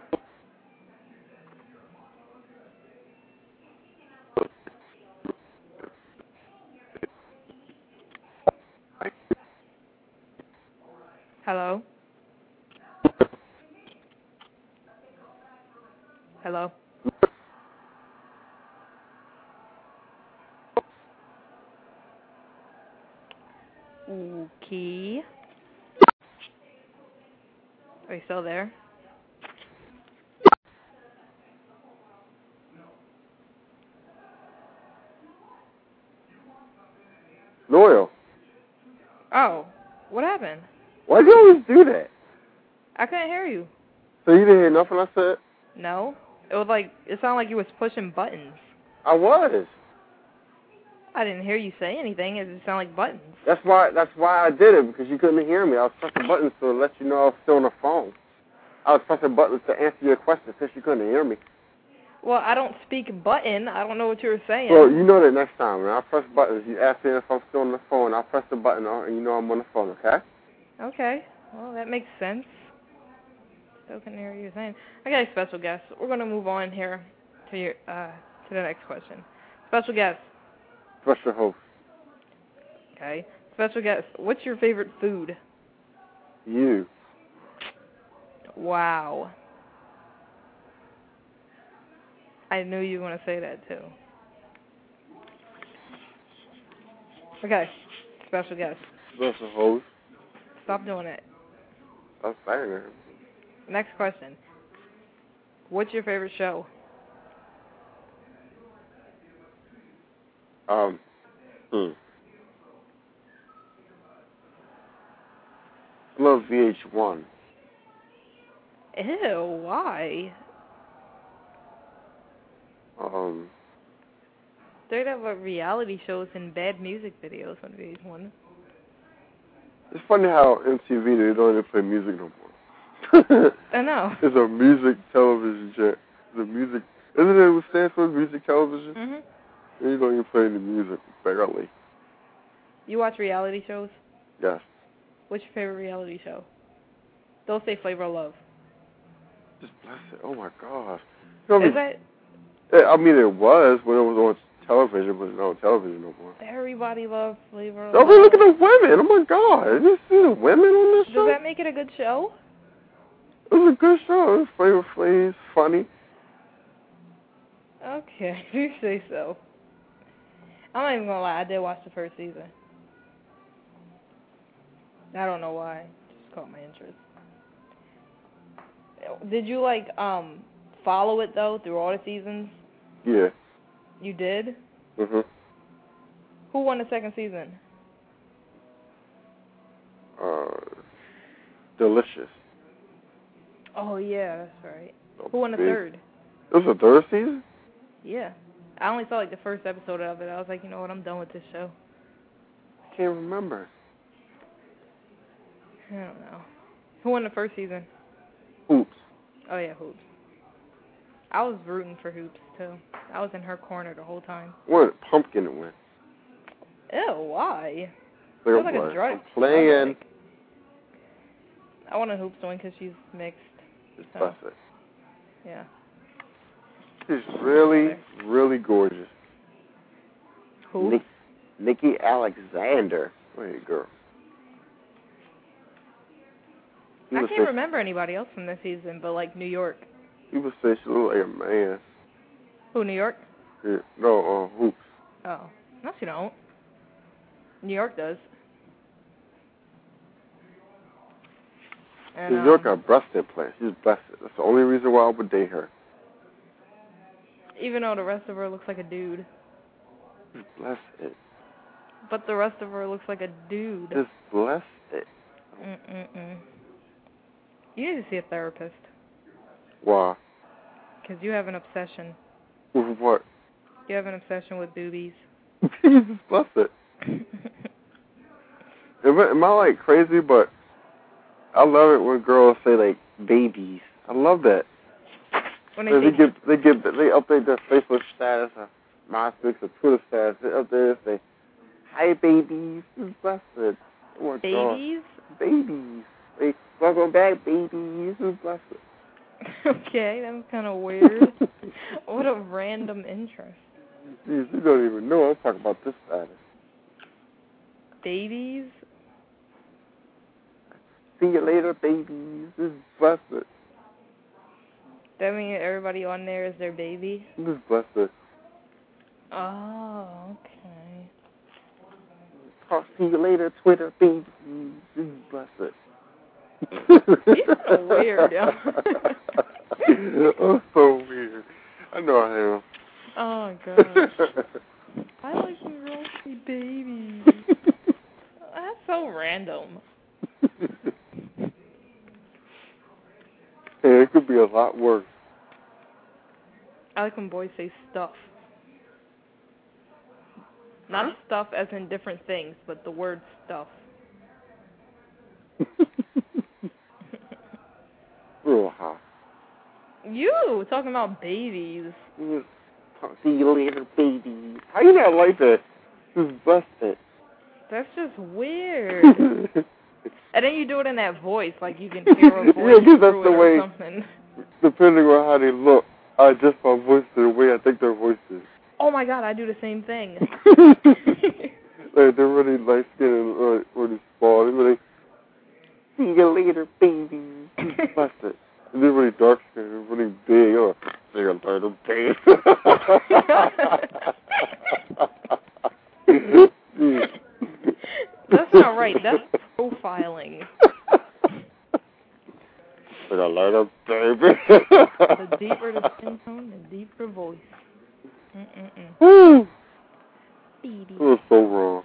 Hello? Hello? Okay. Are you still there? Loyal. Oh, what happened? Why do you always do that? I couldn't hear you. So you didn't hear nothing I said? No? It sounded like you was pushing buttons. I was. I didn't hear you say anything. It just sounded like buttons. That's why I did it, because you couldn't hear me. I was pressing buttons to let you know I was still on the phone. I was pressing buttons to answer your question since you couldn't hear me. Well, I don't speak button. I don't know what you were saying. Well, you know that next time. When I press buttons, you ask me if I'm still on the phone. I'll press the button on, and you know I'm on the phone, okay? Okay. Well, that makes sense. Still couldn't hear what you were saying. Okay, special guest. We're going to move on here to the next question. Special guest. Special host. Okay. Special guest. What's your favorite food? You. Wow. I knew you were going to say that, too. Okay. Special guest. Special host. Stop doing it. I'm saying it. Next question. What's your favorite show? Love VH1. Ew, why? They'd have reality shows and bad music videos on VH1. It's funny how MTV, they don't even play music no more. I know. It's a music television channel. It's a music, isn't it what stands for music television? Mhm. And you don't even play any music, barely. You watch reality shows? Yes. What's your favorite reality show? Don't say Flavor of Love. Just bless it. Oh my gosh. Is that? I mean, it was when it was on television, but it's not on television no more. Everybody loves Flavor of Oh, Love. look at the women. Oh my God. Did you see the women on this show? Does that make it a good show? It was a good show. It was Flavor Flav, funny. Okay, you say so. I'm not even gonna lie, I did watch the first season. I don't know why. It just caught my interest. Did you follow it though through all the seasons? Yeah. You did? Mhm. Who won the second season? Delicious. Oh, yeah, that's right. Who won the third? It was a third season? Yeah. I only saw, like, the first episode of it. I was like, you know what, I'm done with this show. I can't remember. I don't know. Who won the first season? Hoops. Oh, yeah, Hoops. I was rooting for Hoops, too. I was in her corner the whole time. What? Pumpkin to win. Ew, why? They're like a drug. playing. I want a Hoops to win because she's mixed. So. That's it. Yeah. She's really, really gorgeous. Who? Nikki Alexander. Wait, girl. I can't remember anybody else from this season, but like New York. People say she looks like a man. Who, New York? Yeah. No, Hoops. Oh. No, she don't. New York does. And, New York got breast implants. She's blessed. That's the only reason why I would date her. Even though the rest of her looks like a dude. Just bless it. But the rest of her looks like a dude. Just bless it. You need to see a therapist. Why? Because you have an obsession. With what? You have an obsession with boobies. Just bless it. Am I like crazy? But I love it when girls say like babies. I love that. When they update their Facebook status, MySpace or Twitter status. They update it, say, "Hi babies." Just bless it. Oh my babies? God. Babies. Hey, welcome back, babies. Just bless it. Okay, that was kind of weird. What a random interest. Jeez, you don't even know I'm talking about this status. Babies? See you later, babies. Just bless it. That means everybody on there is their baby? Just bless it. Oh, okay. Talk to you later, Twitter, babies. Just bless it. You're so weird, yo. I'm so weird. I know I am. Oh, gosh. I like when girls say babies. That's so random. Hey, it could be a lot worse. I like when boys say stuff. Not stuff as in different things, but the word stuff. Real hot. You talking about babies. See you later, baby. How you not like that? Just bust it. That's just weird. And then you do it in that voice, like you can hear a voice yeah, because that's through the it way, or something. Depending on how they look, I adjust my voice to the way I think their voice is. Oh my God, I do the same thing. Like, they're really light skinned and really small. They're really, see you later, baby. Just bust it. And they're really dark skinned and really big. Oh, see you later, baby. That's not right. That's profiling. See you later, baby. The deeper the skin tone, the deeper voice. Woo! It was so wrong.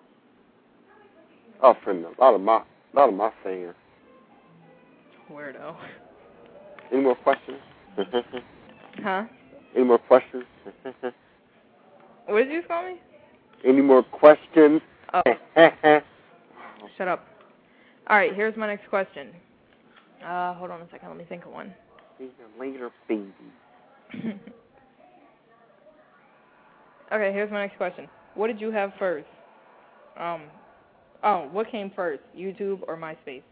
I offended a lot of my fans. Weirdo. Any more questions? Huh? Any more questions? What did you call me? Any more questions? Oh. Shut up. All right, here's my next question. Hold on a second. Let me think of one. See you later, baby. Okay, here's my next question. What did you have first? What came first, YouTube or MySpace?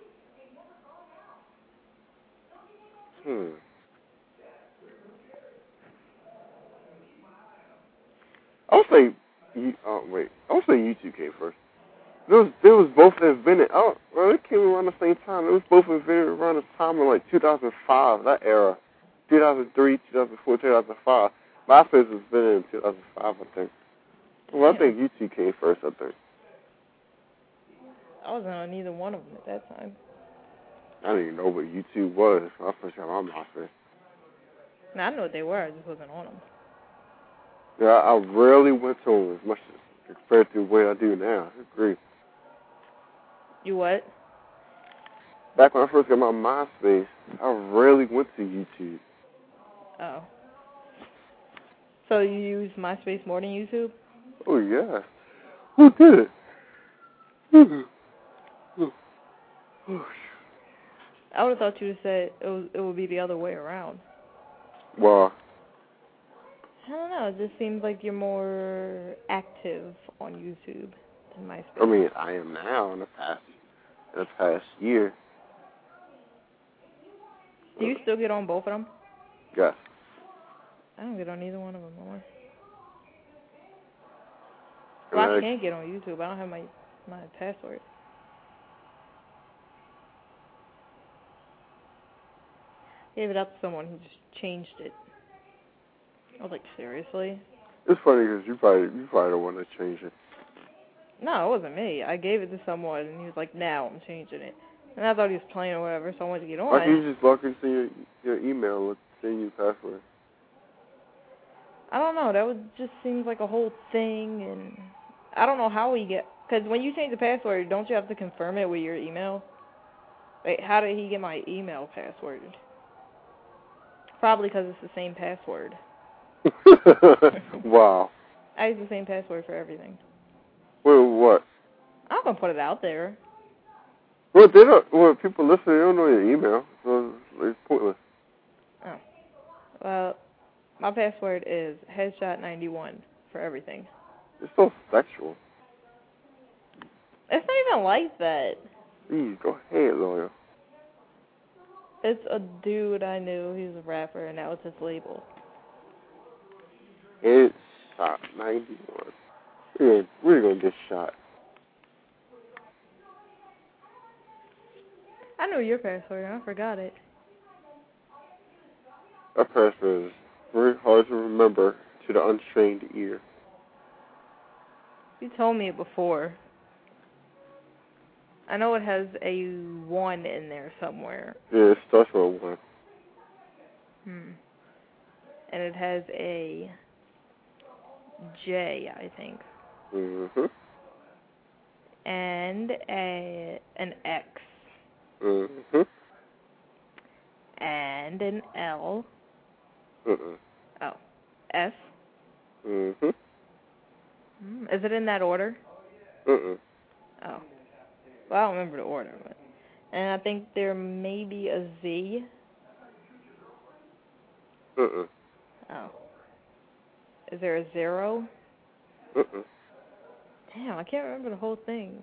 I'll say, I'll say YouTube came first. They was both invented. Oh, well, it came around the same time. It was both invented around the time of like 2005, that era. 2003, 2004, 2005. MySpace was invented in 2005, I think. Well, I think YouTube came first, I think. I wasn't on either one of them at that time. I didn't even know what YouTube was. My first time on MySpace. No, I know what they were. I just wasn't on them. Yeah, I rarely went to them as much as compared to the way I do now. I agree. You what? back when I first got my MySpace, I rarely went to YouTube. Oh. So you use MySpace more than YouTube? Oh, yeah. Who did it? I would have thought you would have said it would be the other way around. Well, I don't know. It just seems like you're more active on YouTube than MySpace. I mean, I am now in the past year. Do you still get on both of them? Yes. I don't get on either one of them anymore. Well, I can't get on YouTube. I don't have my password. Gave it up to someone who just changed it. I was like, seriously? It's funny because you probably don't want to change it. No, it wasn't me. I gave it to someone, and he was like, now I'm changing it. And I thought he was playing or whatever, so I wanted to get on. Why can't you just log into your email with saying your password? I don't know. That just seems like a whole thing, and I don't know how we get... Because when you change the password, don't you have to confirm it with your email? Wait, how did he get my email password? Probably because it's the same password. Wow. I use the same password for everything. Well, what? I'm not going to put it out there. Well, they don't. Well, people listening, they don't know your email, so it's pointless. Oh. Well, my password is headshot91 for everything. It's so sexual. It's not even like that. Please, go ahead, lawyer. It's a dude I knew. He's a rapper, and that was his label. It's shot 91. We're going to get shot. I knew your password, and I forgot it. That password is very hard to remember to the untrained ear. You told me it before. I know it has a 1 in there somewhere. Yeah, it starts with a 1. And it has a J, I think. Mm-hmm. And an X. Mm-hmm. And an L. Mm-mm. Oh. S. Mm-hmm. Is it in that order? Mm-mm. Oh. Well, I don't remember the order, but... And I think there may be a Z. Mm-mm. Oh. Is there a 0? Mm-mm. Damn, I can't remember the whole thing.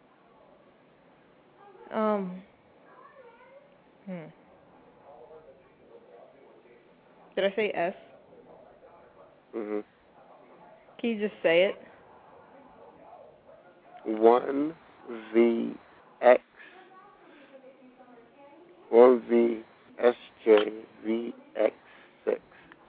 Did I say S? Mm-hmm. Can you just say it? 1VX 1VSJVX6.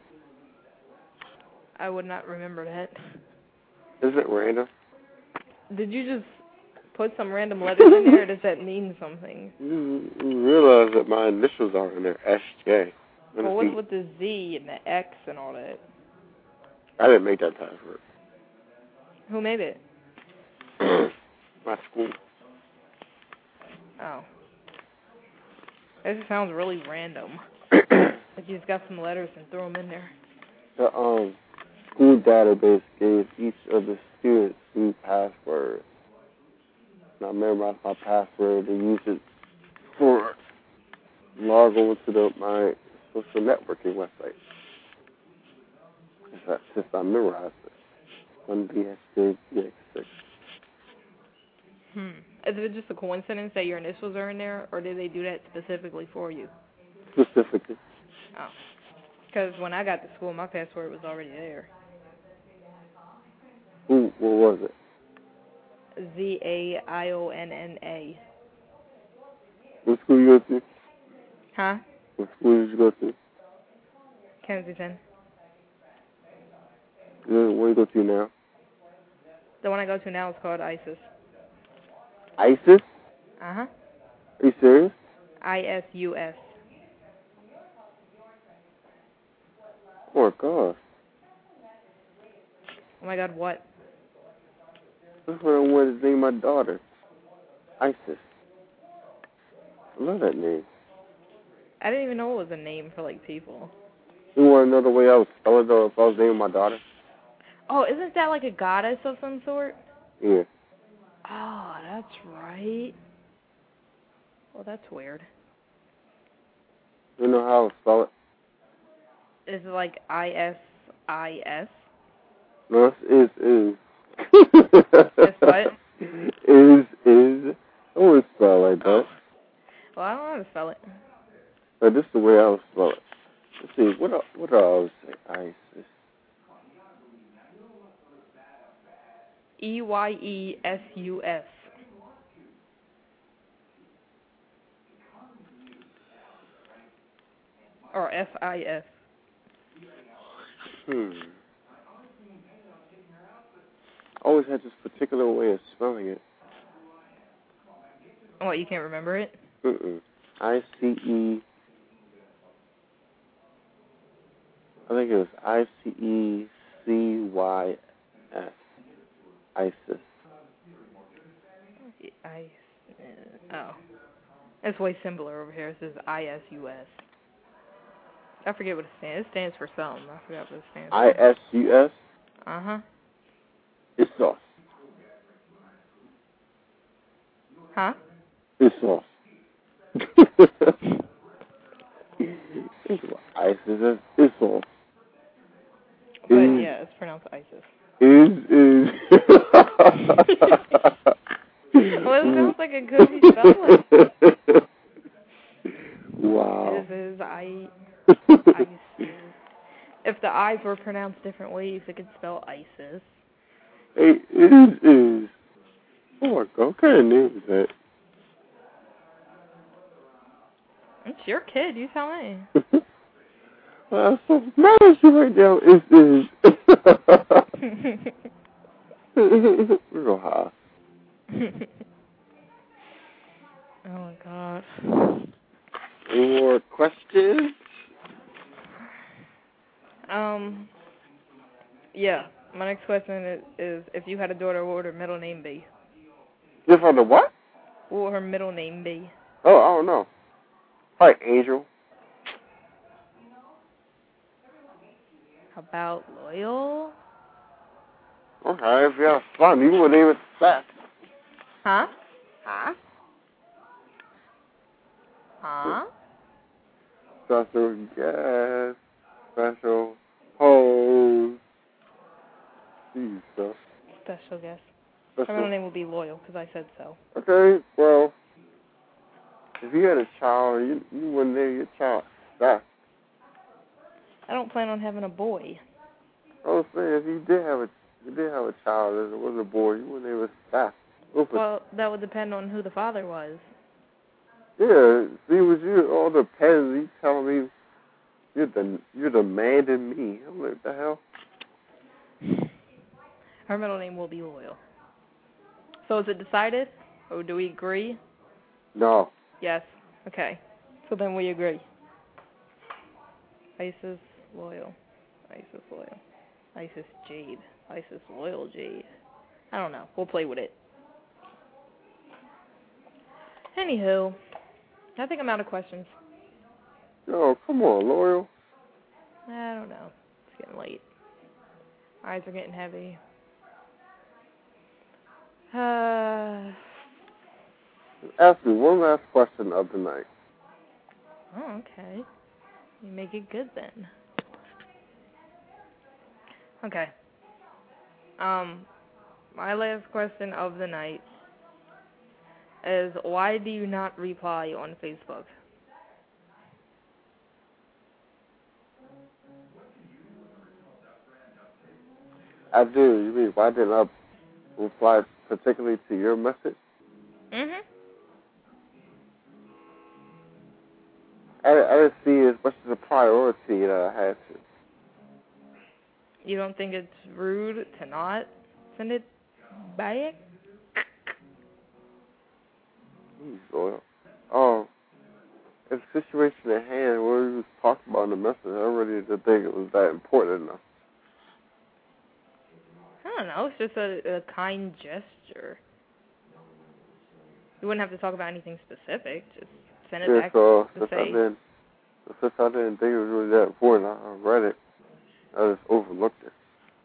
I would not remember that. Isn't it random? Did you just put some random letters in there, or does that mean something? You realize that my initials are in there, SJ. Well, what's with the Z and the X and all that? I didn't make that password. Who made it? My school. Oh. That just sounds really random. Like you just got some letters and threw them in there. The school database gave each of the students new passwords. And I memorized my password and used it for log on to my social networking website. Since I memorized it. 1VSJVX6. Is it just a coincidence that your initials are in there, or did they do that specifically for you? Specifically. Oh. Because when I got to school, my password was already there. What was it? ZAIONNA. What school you go to? Huh? What school did you go to? Kensington. Where do you go to now? The one I go to now is called ISIS. ISIS? Uh-huh. Are you serious? ISUS. Oh my god. Oh my god, what? That's what I wanted to name my daughter. ISIS. I love that name. I didn't even know it was a name for, like, people. You want to know the way I would spell it, though, if I was naming my daughter? Oh, isn't that like a goddess of some sort? Yeah. Oh, that's right. Well, that's weird. You know how I would spell it? Is it like ISIS? No, it's is. It's what? Is. I wouldn't spell it like that. Well, I don't know how to spell it. But this is the way I would spell it. Let's see, what do I always say? ISIS. EYESUS. Or SIS. I always had this particular way of spelling it. What, you can't remember it? ICE. I think it was ICECYS. ISIS. Oh. It's way simpler over here. It says ISUS. I forget what it stands. It stands for something. I forgot what it stands for. ISUS? Uh-huh. It's sauce. Huh? It's sauce. ISIS is sauce. But yeah, it's pronounced ISIS. Is. Well, it sounds like it could be spelled. Wow. Is ISIS. If the I's were pronounced different ways, it could spell ISIS. Hey, is. Oh my God, what kind of name is that? It's your kid, you tell me. Well, I'm so mad at you right now. Is. Real high. Oh my God. Any more questions? Yeah. My next question is if you had a daughter, what would her middle name be? If I the what? What would her middle name be? Oh, I don't know. Probably Angel. How about Loyal? Okay, if you have fun, you would name it Seth. Huh? Huh? Huh? Special guest. Special host. Jeez, stuff. Special guest. Her Special. middle name will be Loyal, because I said so. Okay, well, if you had a child, you wouldn't name your child Seth. I don't plan on having a boy. I was saying, if you did have a child and it was a boy, you wouldn't name it Seth. Well, that would depend on who the father was. Yeah, see, with you, all depends. You telling me you're the man in me. I'm like, what the hell? Her middle name will be Loyal. So is it decided? Or do we agree? No. Yes. Okay. So then we agree. Isis Loyal. Isis Loyal. Isis Jade. Isis Loyal Jade. I don't know. We'll play with it. Anywho, I think I'm out of questions. Yo, come on, Loyal. I don't know. It's getting late. Eyes are getting heavy. Ask me one last question of the night. Oh, okay. You make it good then. Okay. My last question of the night is, why do you not reply on Facebook? I do. You mean, why didn't I reply particularly to your message? Mhm. I didn't see it as much as a priority that I had to. You don't think it's rude to not send it back? Loyal. The situation at hand, what we was talking about in the message, I really didn't think it was that important enough. I don't know. It's just a kind gesture. You wouldn't have to talk about anything specific. Just send it back to say. Since I didn't think it was really that important, I read it. I just overlooked it.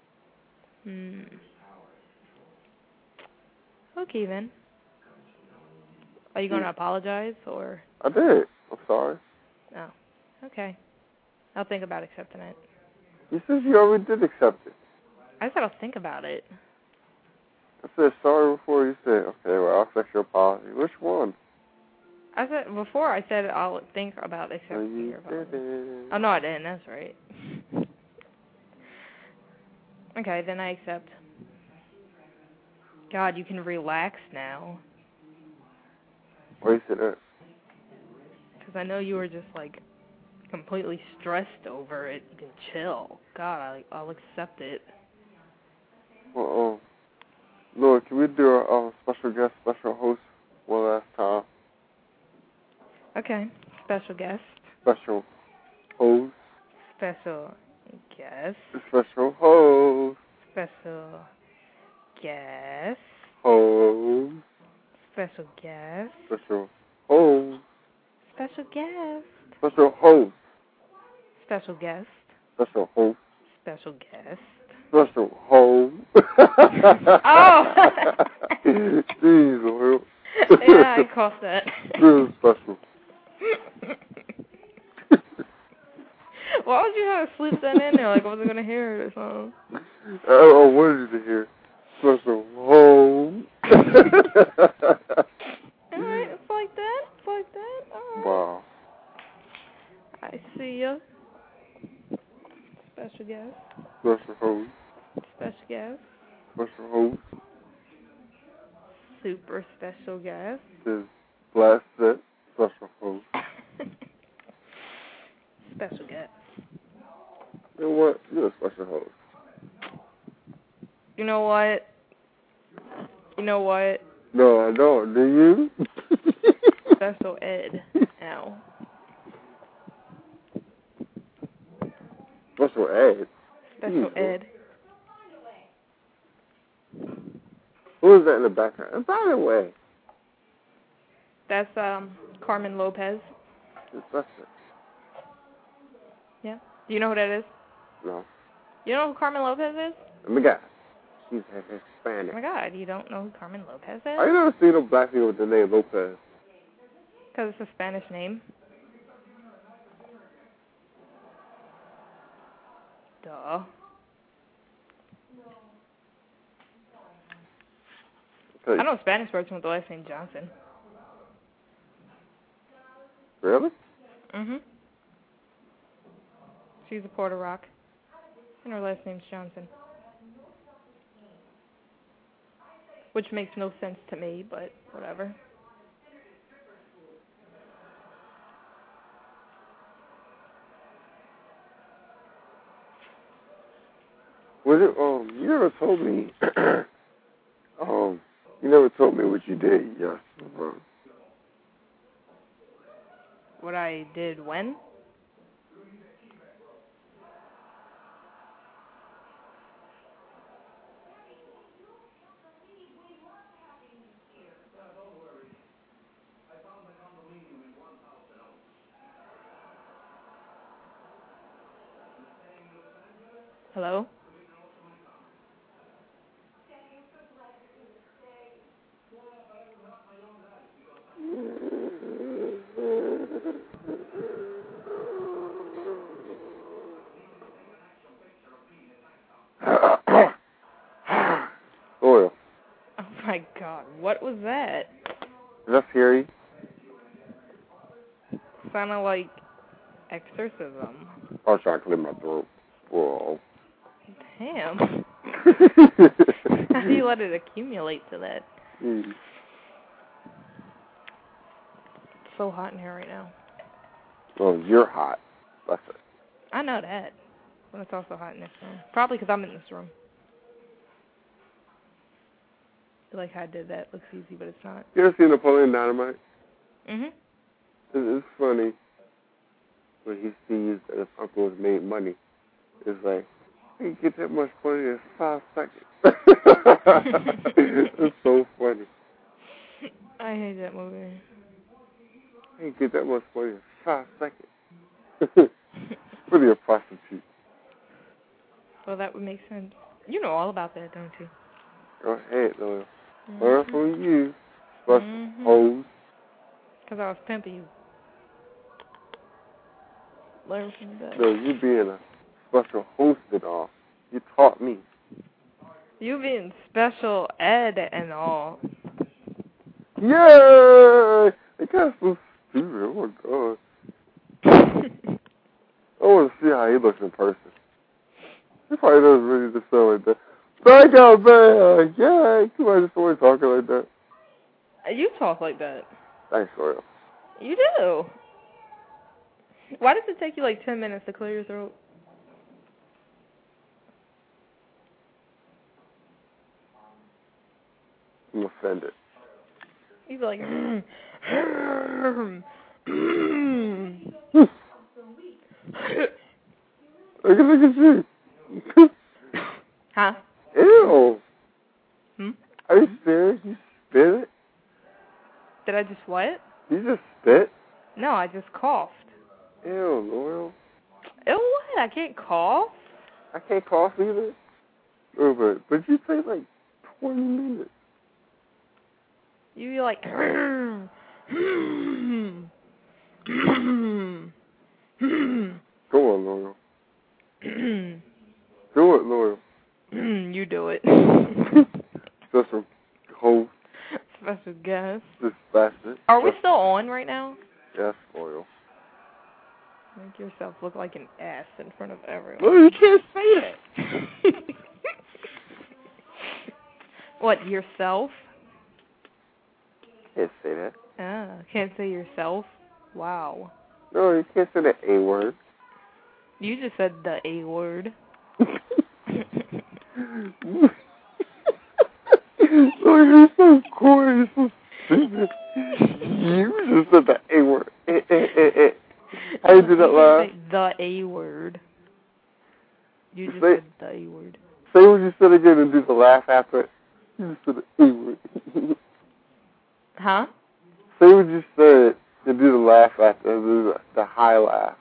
Okay, then. Are you going to apologize, or? I did. I'm sorry. Oh, okay. I'll think about accepting it. You said you already did accept it. I said I'll think about it. I said sorry before you said, okay, well, I'll accept your apology. Which one? I said I'll think about accepting your apology. Oh, no, I didn't. That's right. Okay, then I accept. God, you can relax now. Why you said that? Because I know you were just, like, completely stressed over it. You can chill. God, I'll accept it. Well, Lord, can we do our special guest, special host one last time? Okay. Special guest. Special host. Special guest. Special host. Special guest. Host. Special guest. Special host. Special guest. Special host. Special guest. Special host. Special guest. Special host. Oh! Jeez, Will. Yeah, I caught that. Real special. Why would you have to sleep that in there? Like, I wasn't going to hear it or something. I wanted you to hear. Special home. Alright, it's like that. It's like that. Alright. Wow. I see ya. Special guest. Special host. Special guest. Special host. Super special guest. Is last set. Special host. Special guest. You know what? You're a special host. You know what? You know what? No, I don't. Do you? Special ed. Ow. Special ed. Special ed. Who is that in the background? And by the way. That's Carmen Lopez. That's it. Yeah. Do you know who that is? No. You know who Carmen Lopez is? Oh my God. She's Hispanic. Oh my God, you don't know who Carmen Lopez is? I never seen no black people with the name Lopez. Because it's a Spanish name. Duh. I know a Spanish person with the last name Johnson. Really? Mhm. She's a Puerto Rock. And her last name's Johnson. Which makes no sense to me, but whatever. Was it, you never told me, you never told me what you did yesterday. What I did when? Hello? Oil. Oh my God, what was that? Is that scary? Sounded like exorcism. I was trying to clear my throat. Whoa. Damn. How do you let it accumulate to that? Mm. It's so hot in here right now. Well, you're hot. That's it. I know that. But it's also hot in this room. Probably because I'm in this room. I feel like how I did that. Looks easy, but it's not. You ever seen Napoleon Dynamite? Mhm. It's funny when he sees that his uncle has made money. It's like, he can get that much money in 5 seconds. It's so funny. I hate that movie. I can't get that much money in 5 seconds. Really a prostitute. Well, that would make sense. You know all about that, don't you? Go ahead, Loyal. Learn from you. Special hoes. Because I was pimping you. Learn from that. No, you being a special hosted off. You taught me. You being special ed and all. Yay! It got so stupid. Oh my god. I want to see how he looks in person. He probably doesn't really just sound like that. Thank out man! Yeah, you might just always talking like that. You talk like that. Thanks, Royal. You do. Why does it take you like 10 minutes to clear your throat? I'm offended. He's like, Look at you. Huh? Ew. Are you Hmm? serious? You spit it? Did I just what? You just spit? No, I just coughed. Ew, Loyal. Ew, what? I can't cough? I can't cough either. Oh, but you take like 20 minutes. You like, Go on, Loyal. Do it, Loyal. You do it. Special host. Special guest. Just bastard. Are we still on right now? Yes, Loyal. Make yourself look like an ass in front of everyone. No, you can't say that. What, yourself? Can't say that. Can't say yourself? Wow. No, you can't say the A word. You just said the A word. Oh, you're so corny, you're so stupid. You just said the A word. How you do that laugh? The A word. You just Say, said the A word. Say what you said again and do the laugh after it. You just said the A word. Huh? Say what you said and do the laugh after, and do the high laugh.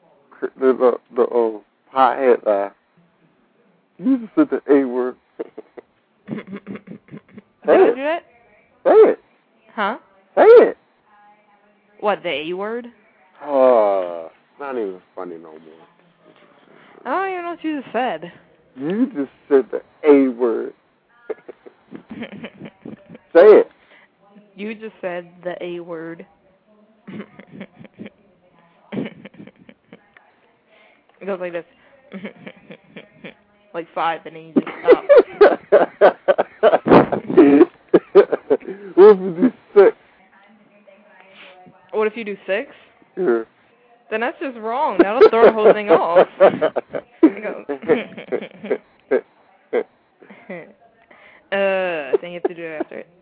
The hot head laugh. You just said the A word. Did I do that? Say it. Huh? Say it. What, the A word? Oh, not even funny no more. I don't even know what you just said. You just said the A word. Say it. You just said the A word. It goes like this. Like 5, and then you just stop. What if you do 6? What if you do 6? Yeah. Then that's just wrong. That'll throw the whole thing off. Then you have to do it after it.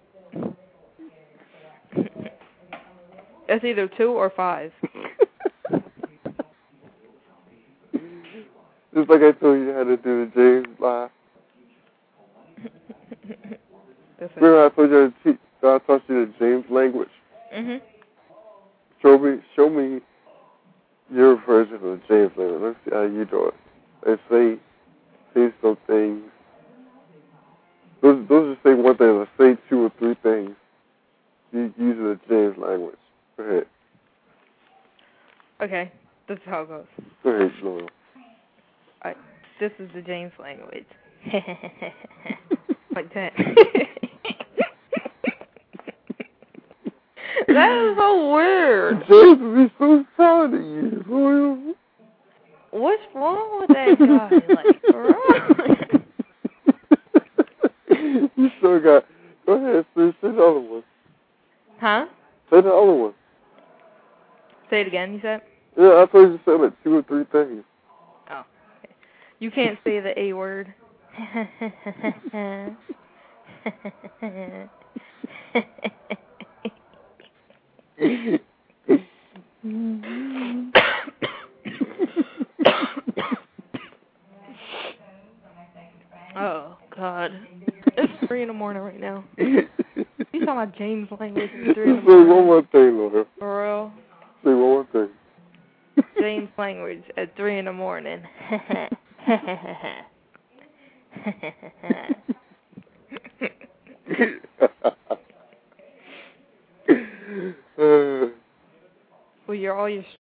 It's either 2 or 5. Just like I told you how to do the James laugh. Remember I told you I taught you the James language? Mhm. Show me your version of the James language. Let's see how you do it. Let's say some things. Those just say one thing. Let's say 2 or 3 things. You use the James language. Go ahead. Okay, this is how it goes. Go ahead, Noel. Alright, this is the James language. Like that. That is so weird. James would be so proud of you, Noel. What's wrong with that guy? Like, wrong? You still got. Go ahead, say the other one. Huh? Say the other one. Say it again, you said? Yeah, I told you to say like 2 or 3 things. Oh. Okay. You can't say the A word. Oh, God. It's 3 in the morning right now. You talking about James language? It's 3 in the morning. Say one more thing, Laura. For real? say one more thing. James language at 3 in the morning. Well, all your